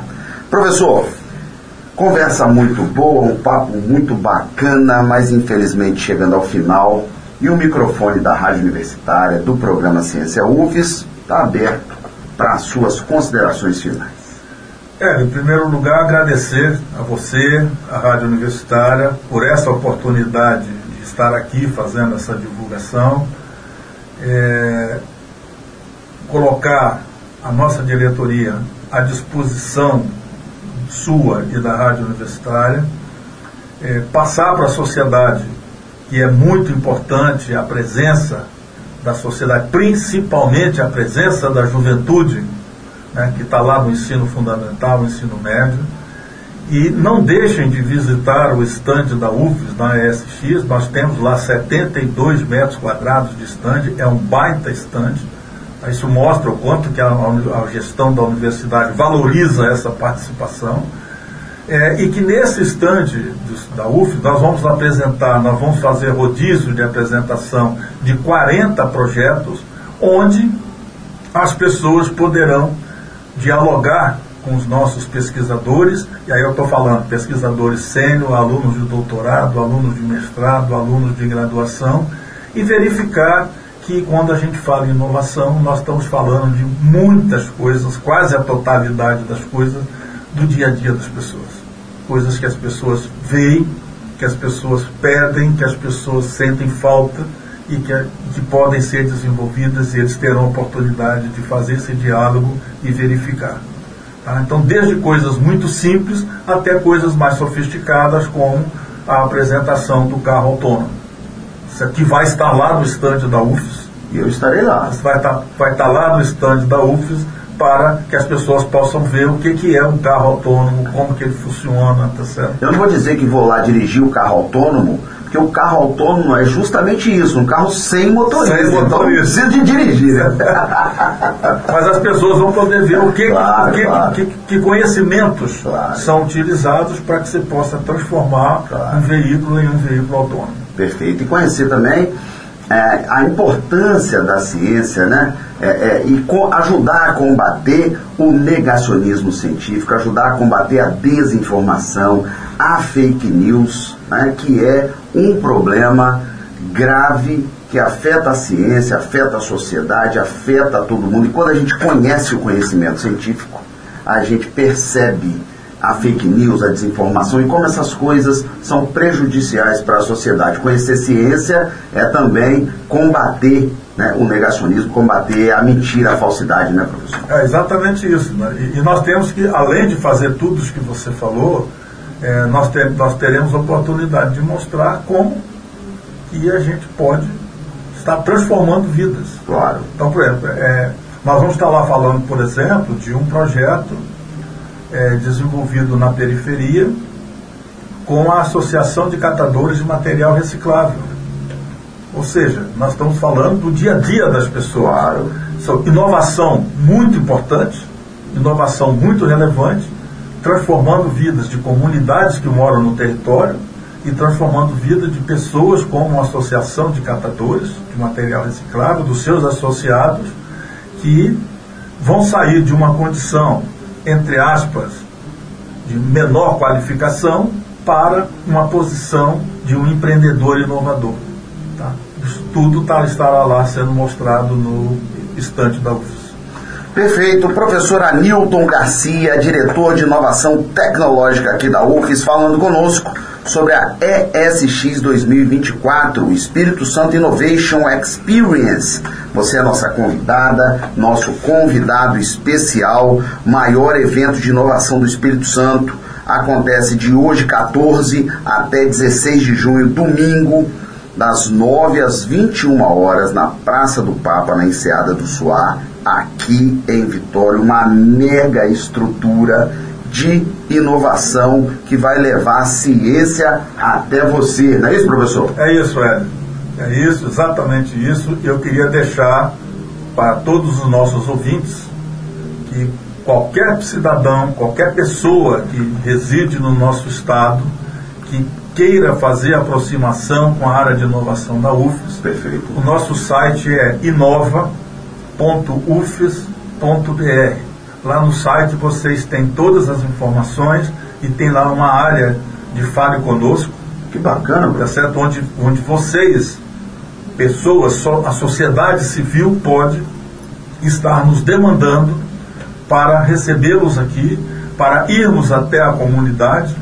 Professor, conversa muito boa, um papo muito bacana, mas infelizmente chegando ao final, e o microfone da Rádio Universitária, do programa Ciência U F E S, está aberto para as suas considerações finais. É, em primeiro lugar, agradecer a você, a Rádio Universitária, por essa oportunidade de estar aqui fazendo essa divulgação, é, colocar a nossa diretoria à disposição sua e da Rádio Universitária, é, passar para a sociedade que é muito importante a presença da sociedade, principalmente a presença da juventude, né, que está lá no ensino fundamental, no ensino médio, e não deixem de visitar o estande da U F E S, na E S X. Nós temos lá setenta e dois metros quadrados de estande, é um baita estande. Isso mostra o quanto que a, a gestão da universidade valoriza essa participação. É, e que nesse estande da U F E S nós vamos apresentar, nós vamos fazer rodízio de apresentação de quarenta projetos, onde as pessoas poderão dialogar com os nossos pesquisadores, e aí eu estou falando pesquisadores sênior, alunos de doutorado, alunos de mestrado, alunos de graduação, e verificar que quando a gente fala em inovação, nós estamos falando de muitas coisas, quase a totalidade das coisas do dia a dia das pessoas. Coisas que as pessoas veem, que as pessoas pedem, que as pessoas sentem falta e que, que podem ser desenvolvidas, e eles terão a oportunidade de fazer esse diálogo e verificar. Tá? Então, desde coisas muito simples até coisas mais sofisticadas, como a apresentação do carro autônomo. Isso aqui vai estar lá no estande da U F E S. E eu estarei lá. Isso vai estar, vai estar lá no estande da U F E S para que as pessoas possam ver o que, que é um carro autônomo, como que ele funciona, tá certo? Eu não vou dizer que vou lá dirigir o carro autônomo, porque o carro autônomo é justamente isso, um carro sem motorista. Sem motorista. Então não precisa de dirigir, né? Mas as pessoas vão poder ver o que, claro, que, claro. que, que conhecimentos claro. são utilizados para que você possa transformar claro. um veículo em um veículo autônomo. Perfeito. E conhecer também é, a importância da ciência, né? É, é, e co- ajudar a combater o negacionismo científico, ajudar a combater a desinformação, a fake news, né? Que é um problema grave que afeta a ciência, afeta a sociedade, afeta todo mundo. E quando a gente conhece o conhecimento científico, a gente percebe a fake news, a desinformação e como essas coisas são prejudiciais para a sociedade. Conhecer ciência é também combater, né, o negacionismo, combater a mentira, a falsidade, né, professor? É exatamente isso, né? E, e nós temos que, além de fazer tudo isso que você falou, é, nós, ter, nós teremos a oportunidade de mostrar como que a gente pode estar transformando vidas. Claro. Então, por exemplo, é, nós vamos estar lá falando, por exemplo, de um projeto É, desenvolvido na periferia com a Associação de Catadores de Material Reciclável. Ou seja, nós estamos falando do dia a dia das pessoas. Claro. So, inovação muito importante, inovação muito relevante, transformando vidas de comunidades que moram no território e transformando vidas de pessoas como a Associação de Catadores de Material Reciclável, dos seus associados, que vão sair de uma condição, entre aspas, de menor qualificação para uma posição de um empreendedor inovador. Tá? Isso tudo tá, estará lá sendo mostrado no estande da U F E S. Perfeito. O professor Anilton Garcia, diretor de inovação tecnológica aqui da U F E S, falando conosco sobre a E S X dois mil e vinte e quatro, Espírito Santo Innovation Experience. Você é nossa convidada, nosso convidado especial, maior evento de inovação do Espírito Santo. Acontece de hoje, quatorze, até dezesseis de junho, domingo, das nove às vinte e uma horas, na Praça do Papa, na Enseada do Suá, aqui em Vitória. Uma mega estrutura de inovação que vai levar a ciência até você. Não é isso, professor? É isso, Hélio. É isso, exatamente isso. Eu queria deixar para todos os nossos ouvintes que qualquer cidadão, qualquer pessoa que reside no nosso estado, que queira fazer aproximação com a área de inovação da U F E S, perfeito. O nosso site é inova ponto u f e s ponto b r. Lá no site vocês têm todas as informações e tem lá uma área de Fale Conosco. Que bacana, tá certo? Onde, onde vocês, pessoas, a sociedade civil pode estar nos demandando para recebê-los aqui, para irmos até a comunidade,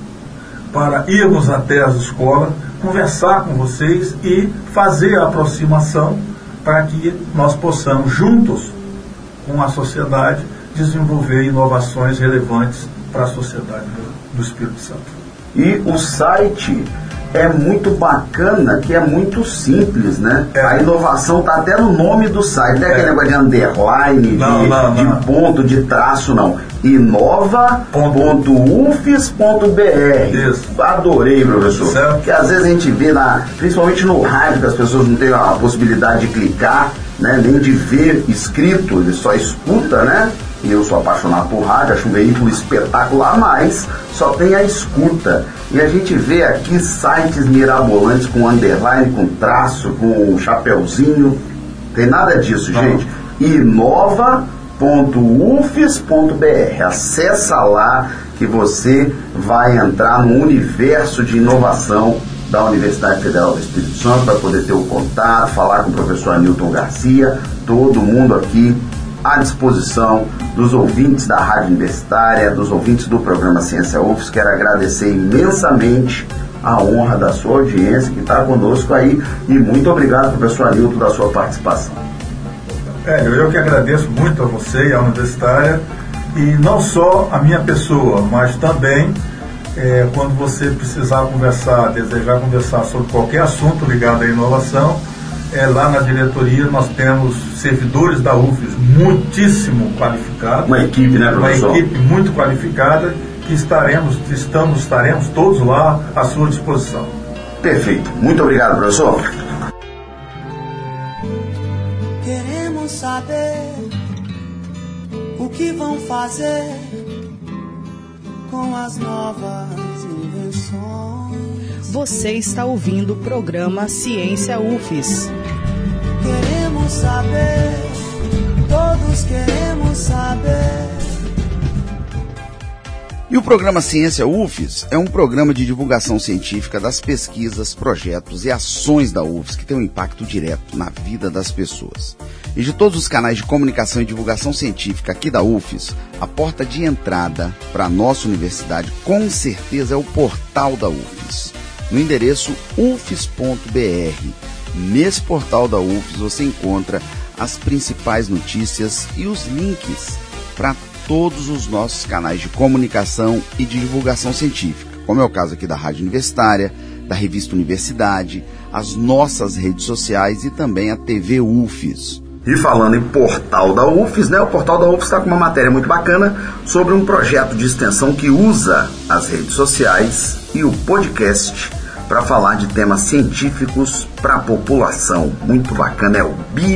para irmos até as escolas, conversar com vocês e fazer a aproximação para que nós possamos, juntos com a sociedade, desenvolver inovações relevantes para a sociedade do Espírito Santo. E o site é muito bacana, que é muito simples, né? É. A inovação está até no nome do site, não é, é. aquele negócio de underline, não, de, não, de não. ponto, de traço, não. inova ponto u f s ponto b r. Isso. Adorei, professor. Certo. Porque às vezes a gente vê, na, principalmente no rádio, que as pessoas não têm a possibilidade de clicar, né? Nem de ver escrito, ele só escuta, né? E eu sou apaixonado por rádio, acho um veículo espetacular, mas só tem a escuta. E a gente vê aqui sites mirabolantes com underline, com traço, com chapeuzinho. Tem nada disso, não. Gente. inova ponto u f s ponto b r. Acessa lá que você vai entrar no universo de inovação da Universidade Federal do Espírito Santo, vai poder ter o contato, falar com o professor Anilton Garcia, todo mundo aqui à disposição dos ouvintes da Rádio Universitária, dos ouvintes do programa Ciência U F S. Quero agradecer imensamente a honra da sua audiência que está conosco aí e muito obrigado, professor Anilton, da sua participação. É, eu que agradeço muito a você e à Universitária, e não só a minha pessoa, mas também é, quando você precisar conversar, desejar conversar sobre qualquer assunto ligado à inovação, É, lá na diretoria nós temos servidores da U F S muitíssimo qualificados. Uma equipe, né, professor? Uma equipe muito qualificada que estaremos, estamos, estaremos todos lá à sua disposição. Perfeito. Muito obrigado, professor. Queremos saber o que vão fazer com as novas invenções. Você está ouvindo o programa Ciência U F S. Queremos saber, todos queremos saber. E o programa Ciência U F S é um programa de divulgação científica das pesquisas, projetos e ações da U F S que tem um impacto direto na vida das pessoas. E de todos os canais de comunicação e divulgação científica aqui da U F S, a porta de entrada para a nossa universidade com certeza é o portal da U F S, no endereço u f s ponto b r. Nesse portal da U F S você encontra as principais notícias e os links para todos os nossos canais de comunicação e de divulgação científica, como é o caso aqui da Rádio Universitária, da Revista Universidade, as nossas redes sociais e também a T V U F S. E falando em portal da U F S, né, o portal da U F S está com uma matéria muito bacana sobre um projeto de extensão que usa as redes sociais e o podcast para falar de temas científicos para a população. Muito bacana, é o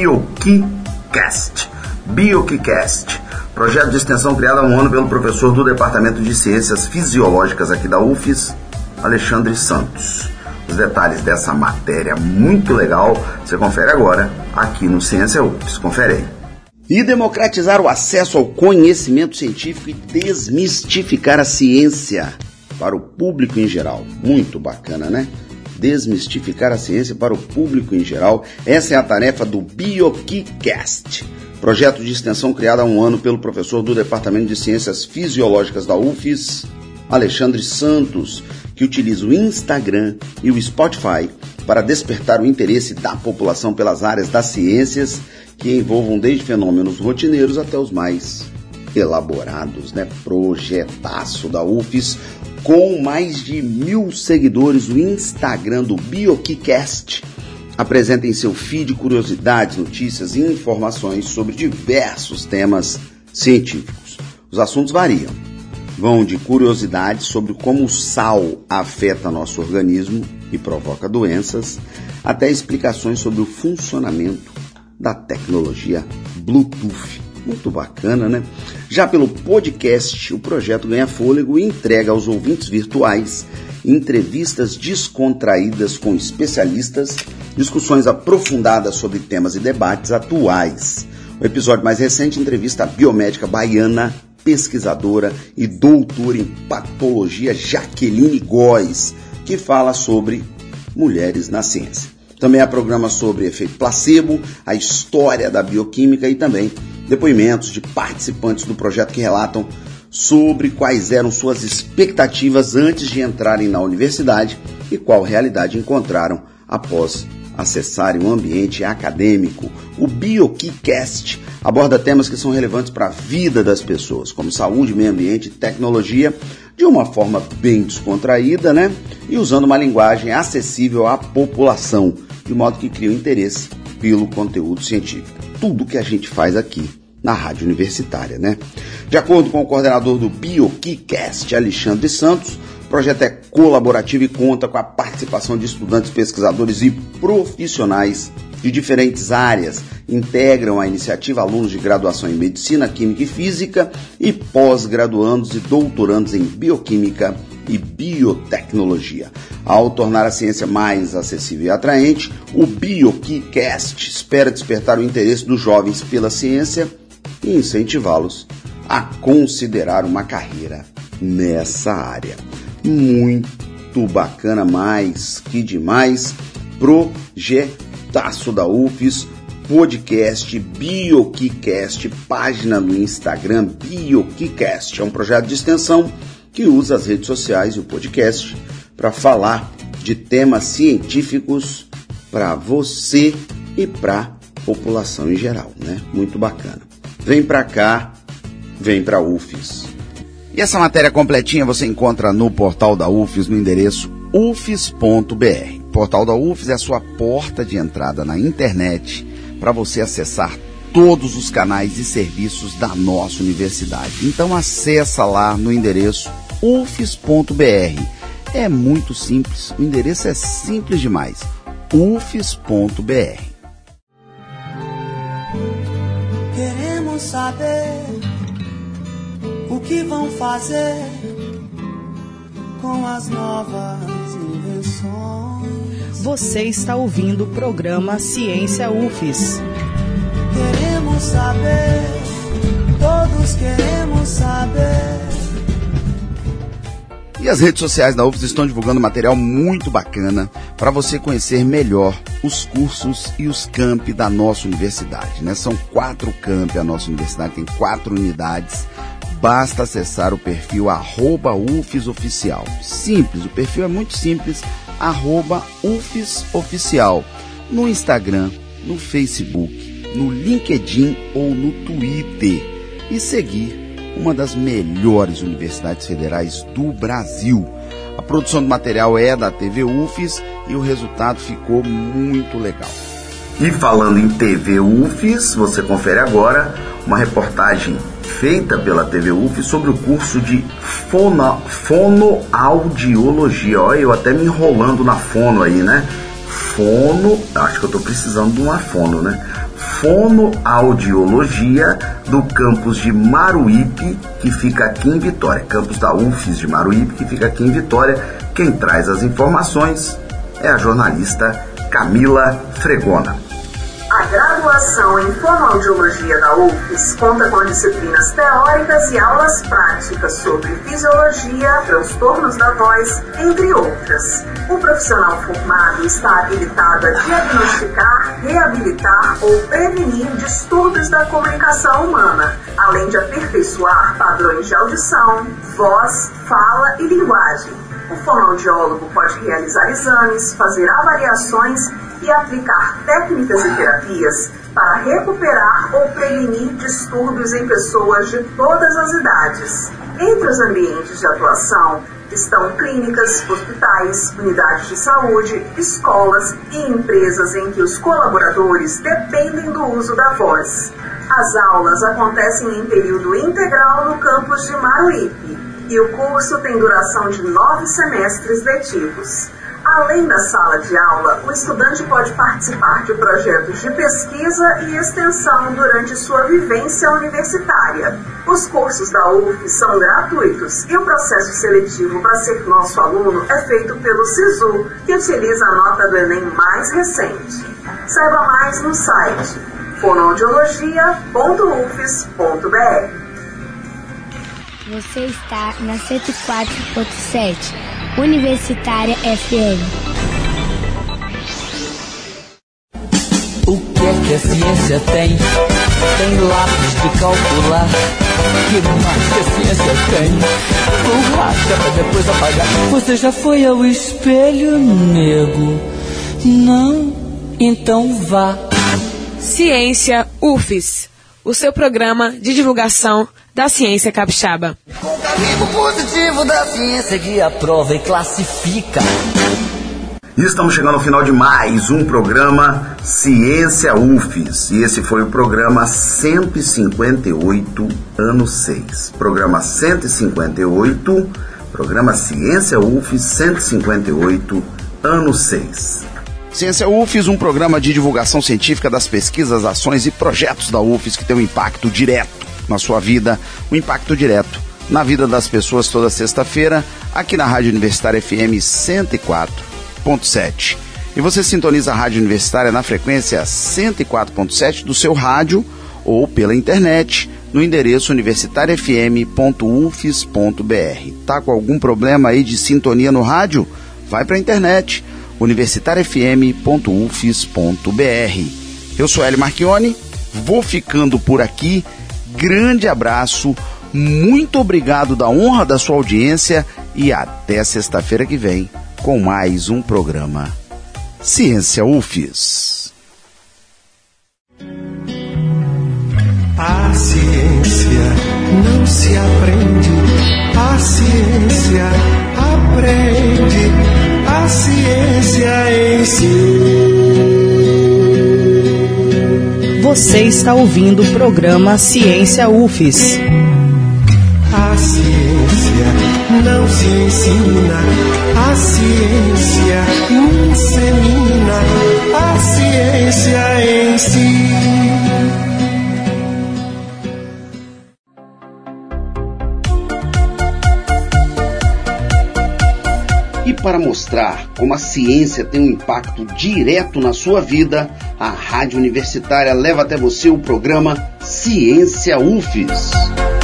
BioKeyCast. BioKeyCast, projeto de extensão criado há um ano pelo professor do Departamento de Ciências Fisiológicas aqui da U F S, Alexandre Santos. Os detalhes dessa matéria muito legal você confere agora aqui no Ciência U F S. Confere aí. E democratizar o acesso ao conhecimento científico e desmistificar a ciência para o público em geral. Muito bacana, né? Desmistificar a ciência para o público em geral. Essa é a tarefa do BioKeyCast, projeto de extensão criado há um ano pelo professor do Departamento de Ciências Fisiológicas da U F S, Alexandre Santos, que utiliza o Instagram e o Spotify para despertar o interesse da população pelas áreas das ciências que envolvam desde fenômenos rotineiros até os mais elaborados, né? Projetaço da U F S, com mais de mil seguidores. O Instagram do BioKeyCast apresenta em seu feed curiosidades, notícias e informações sobre diversos temas científicos. Os assuntos variam. Vão de curiosidades sobre como o sal afeta nosso organismo e provoca doenças, até explicações sobre o funcionamento da tecnologia Bluetooth. Muito bacana, né? Já pelo podcast, o projeto ganha fôlego e entrega aos ouvintes virtuais entrevistas descontraídas com especialistas, discussões aprofundadas sobre temas e debates atuais. O episódio mais recente entrevista a biomédica baiana, pesquisadora e doutora em patologia Jaqueline Góes, que fala sobre mulheres na ciência. Também há programa sobre efeito placebo, a história da bioquímica e também depoimentos de participantes do projeto que relatam sobre quais eram suas expectativas antes de entrarem na universidade e qual realidade encontraram após acessarem um ambiente acadêmico. O BioKeyCast aborda temas que são relevantes para a vida das pessoas, como saúde, meio ambiente e tecnologia, de uma forma bem descontraída, né? E usando uma linguagem acessível à população, de modo que cria o interesse pelo conteúdo científico. Tudo que a gente faz aqui na Rádio Universitária, né? De acordo com o coordenador do BioKeyCast, Alexandre Santos, o projeto é colaborativo e conta com a participação de estudantes, pesquisadores e profissionais de diferentes áreas. Integram a iniciativa alunos de graduação em Medicina, Química e Física e pós-graduandos e doutorandos em Bioquímica e Biotecnologia. Ao tornar a ciência mais acessível e atraente, o BioKeyCast espera despertar o interesse dos jovens pela ciência e incentivá-los a considerar uma carreira nessa área. Muito bacana, mais que demais. Projetaço da U F S, podcast BioKeyCast, página no Instagram BioKeyCast. É um projeto de extensão que usa as redes sociais e o podcast para falar de temas científicos para você e para a população em geral, né? Muito bacana. Vem para cá, vem para a U F S. E essa matéria completinha você encontra no portal da U F S no endereço u f s ponto b r. O portal da U F S é a sua porta de entrada na internet para você acessar todos os canais e serviços da nossa universidade. Então acessa lá no endereço u f s ponto b r. É muito simples, o endereço é simples demais. u f s ponto b r. Queremos saber o que vão fazer com as novas invenções. Você está ouvindo o programa Ciência U F S. Queremos saber, todos queremos saber. E as redes sociais da U F S estão divulgando material muito bacana para você conhecer melhor os cursos e os campi da nossa universidade, né? São quatro campi, a nossa universidade tem quatro unidades. Basta acessar o perfil arroba U F S Oficial. Simples, o perfil é muito simples, arroba U F S Oficial. No Instagram, no Facebook, no LinkedIn ou no Twitter. E seguir uma das melhores universidades federais do Brasil. A produção do material é da T V U F S e o resultado ficou muito legal. E falando em T V U F S, você confere agora uma reportagem feita pela T V U F S sobre o curso de fono, fonoaudiologia. Olha, eu até me enrolando na fono aí, né? Fono, acho que eu estou precisando de uma fono, né? Fonoaudiologia do campus de Maruípe, que fica aqui em Vitória. Campus da U F S de Maruípe, que fica aqui em Vitória. Quem traz as informações é a jornalista Camila Fregona. A graduação em fonoaudiologia da U F S conta com disciplinas teóricas e aulas práticas sobre fisiologia, transtornos da voz, entre outras. O profissional formado está habilitado a diagnosticar, reabilitar ou prevenir distúrbios da comunicação humana, além de aperfeiçoar padrões de audição, voz, fala e linguagem. O fonoaudiólogo pode realizar exames, fazer avaliações e aplicar técnicas e terapias para recuperar ou prevenir distúrbios em pessoas de todas as idades. Entre os ambientes de atuação estão clínicas, hospitais, unidades de saúde, escolas e empresas em que os colaboradores dependem do uso da voz. As aulas acontecem em período integral no campus de Maruípe e o curso tem duração de nove semestres letivos. Além da sala de aula, o estudante pode participar de projetos de pesquisa e extensão durante sua vivência universitária. Os cursos da U F S são gratuitos e o processo seletivo para ser nosso aluno é feito pelo SISU, que utiliza a nota do Enem mais recente. Saiba mais no site fonoaudiologia ponto u f s ponto b r. Você está na cento e quatro ponto sete, Universitária F M. O que é que a ciência tem? Tem lápis de calcular. Que mais que a ciência tem? Borracha pra depois apagar. Você já foi ao espelho, nego? Não? Então vá. Ciência U F S, o seu programa de divulgação da ciência capixaba. Com o carimbo positivo da ciência que aprova e classifica. E estamos chegando ao final de mais um programa Ciência U F S. E esse foi o programa cento e cinquenta e oito, ano seis. Programa cento e cinquenta e oito, programa Ciência U F S cento e cinquenta e oito, ano seis. Ciência U F S, um programa de divulgação científica das pesquisas, ações e projetos da U F S que tem um impacto direto na sua vida, um impacto direto na vida das pessoas toda sexta-feira, aqui na Rádio Universitária F M cento e quatro ponto sete. E você sintoniza a Rádio Universitária na frequência cento e quatro ponto sete do seu rádio ou pela internet no endereço universitária f m ponto u f s ponto b r. Tá com algum problema aí de sintonia no rádio? Vai para a internet, universitária f m ponto u f s ponto b r. Eu sou Hélio Marchione, vou ficando por aqui. Grande abraço, muito obrigado da honra da sua audiência e até sexta-feira que vem com mais um programa Ciência U F S. A ciência não se aprende, a ciência aprende, a ciência ensina. Você está ouvindo o programa Ciência U F S. A ciência não se ensina, a ciência insemina, a ciência ensina. E para mostrar como a ciência tem um impacto direto na sua vida, a Rádio Universitária leva até você o programa Ciência U F S.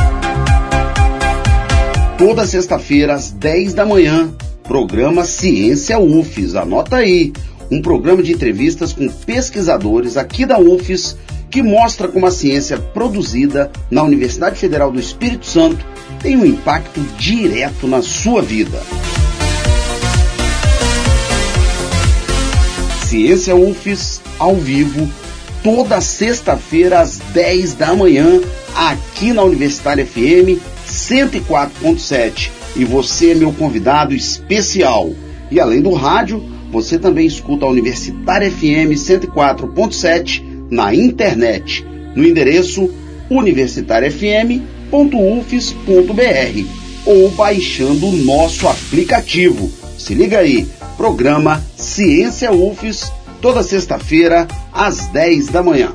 Toda sexta-feira, às dez da manhã, programa Ciência U F S. Anota aí, um programa de entrevistas com pesquisadores aqui da U F S que mostra como a ciência produzida na Universidade Federal do Espírito Santo tem um impacto direto na sua vida. Ciência U F S, ao vivo, toda sexta-feira, às dez da manhã, aqui na Universitária F M cento e quatro ponto sete. E você é meu convidado especial. E além do rádio, você também escuta a Universitária F M cento e quatro ponto sete na internet, no endereço universitária f m ponto u f s ponto b r ou baixando o nosso aplicativo. Se liga aí, programa Ciência U F S, toda sexta-feira, às dez da manhã.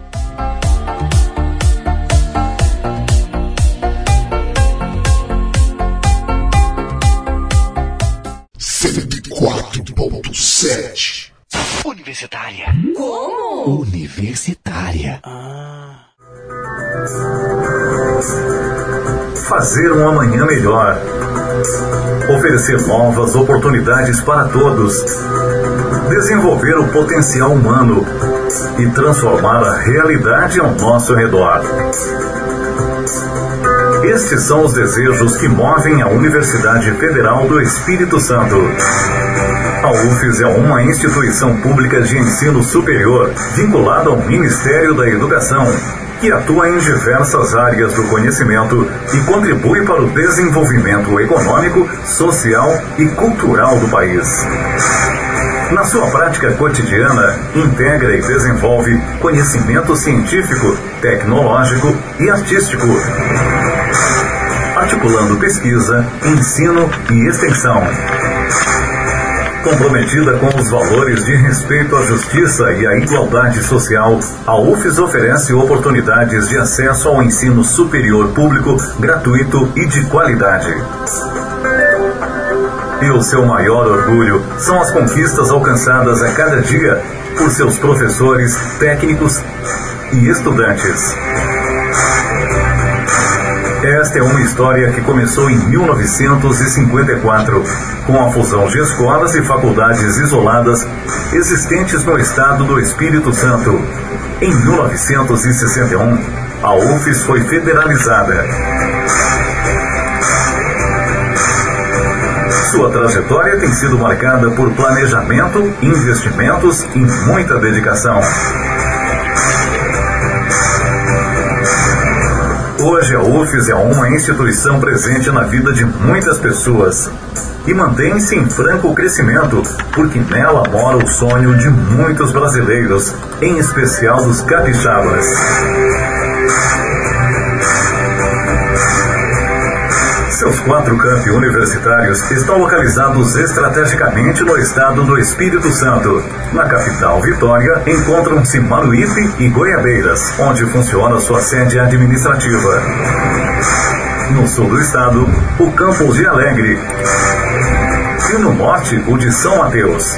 cento e quatro ponto sete. Universitária. Como? Universitária. Ah. Fazer um amanhã melhor. Oferecer novas oportunidades para todos. Desenvolver o potencial humano e transformar a realidade ao nosso redor. Estes são os desejos que movem a Universidade Federal do Espírito Santo. A U F S é uma instituição pública de ensino superior vinculada ao Ministério da Educação, que atua em diversas áreas do conhecimento e contribui para o desenvolvimento econômico, social e cultural do país. Na sua prática cotidiana, integra e desenvolve conhecimento científico, tecnológico e artístico, articulando pesquisa, ensino e extensão. Comprometida com os valores de respeito à justiça e à igualdade social, a U F S oferece oportunidades de acesso ao ensino superior público, gratuito e de qualidade. E o seu maior orgulho são as conquistas alcançadas a cada dia por seus professores, técnicos e estudantes. Esta é uma história que começou em mil novecentos e cinquenta e quatro, com a fusão de escolas e faculdades isoladas existentes no estado do Espírito Santo. Em mil novecentos e sessenta e um, a U F E S foi federalizada. Sua trajetória tem sido marcada por planejamento, investimentos e muita dedicação. Hoje a U F E S é uma instituição presente na vida de muitas pessoas e mantém-se em franco crescimento, porque nela mora o sonho de muitos brasileiros, em especial dos capixabas. Seus quatro campi universitários estão localizados estrategicamente no estado do Espírito Santo. Na capital, Vitória, encontram-se Maruípe e Goiabeiras, onde funciona sua sede administrativa. No sul do estado, o campus de Alegre. E no norte, o de São Mateus.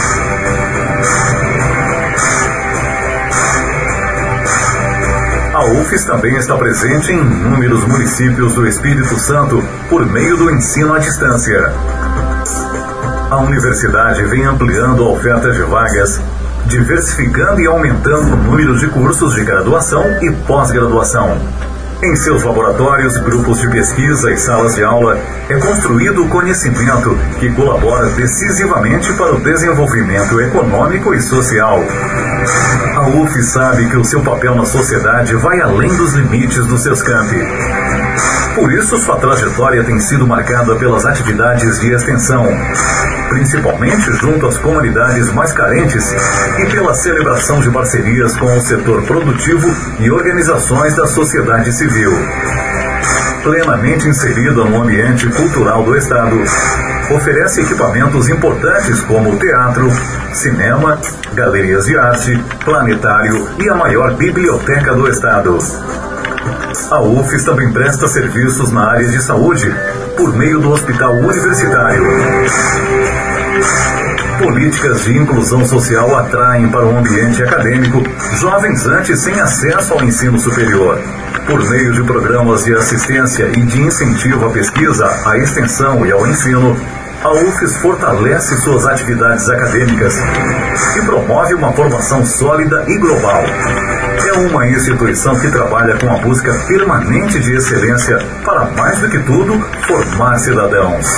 A U F E S também está presente em inúmeros municípios do Espírito Santo por meio do ensino à distância. A universidade vem ampliando a oferta de vagas, diversificando e aumentando o número de cursos de graduação e pós-graduação. Em seus laboratórios, grupos de pesquisa e salas de aula, é construído o conhecimento que colabora decisivamente para o desenvolvimento econômico e social. A U F E S sabe que o seu papel na sociedade vai além dos limites dos seus campi. Por isso, sua trajetória tem sido marcada pelas atividades de extensão, principalmente junto às comunidades mais carentes e pela celebração de parcerias com o setor produtivo e organizações da sociedade civil. Plenamente inserida no ambiente cultural do Estado, oferece equipamentos importantes como teatro, cinema, galerias de arte, planetário e a maior biblioteca do Estado. A U F E S também presta serviços na área de saúde, por meio do Hospital Universitário. Políticas de inclusão social atraem para o ambiente acadêmico jovens antes sem acesso ao ensino superior. Por meio de programas de assistência e de incentivo à pesquisa, à extensão e ao ensino, a U F E S fortalece suas atividades acadêmicas e promove uma formação sólida e global. É uma instituição que trabalha com a busca permanente de excelência para, mais do que tudo, formar cidadãos.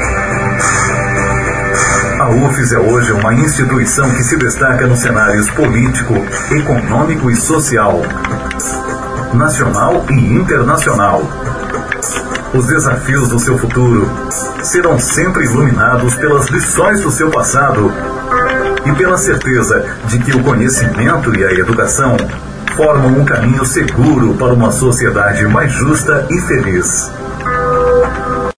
A U F E S é hoje uma instituição que se destaca nos cenários político, econômico e social, nacional e internacional. Os desafios do seu futuro serão sempre iluminados pelas lições do seu passado e pela certeza de que o conhecimento e a educação formam um caminho seguro para uma sociedade mais justa e feliz.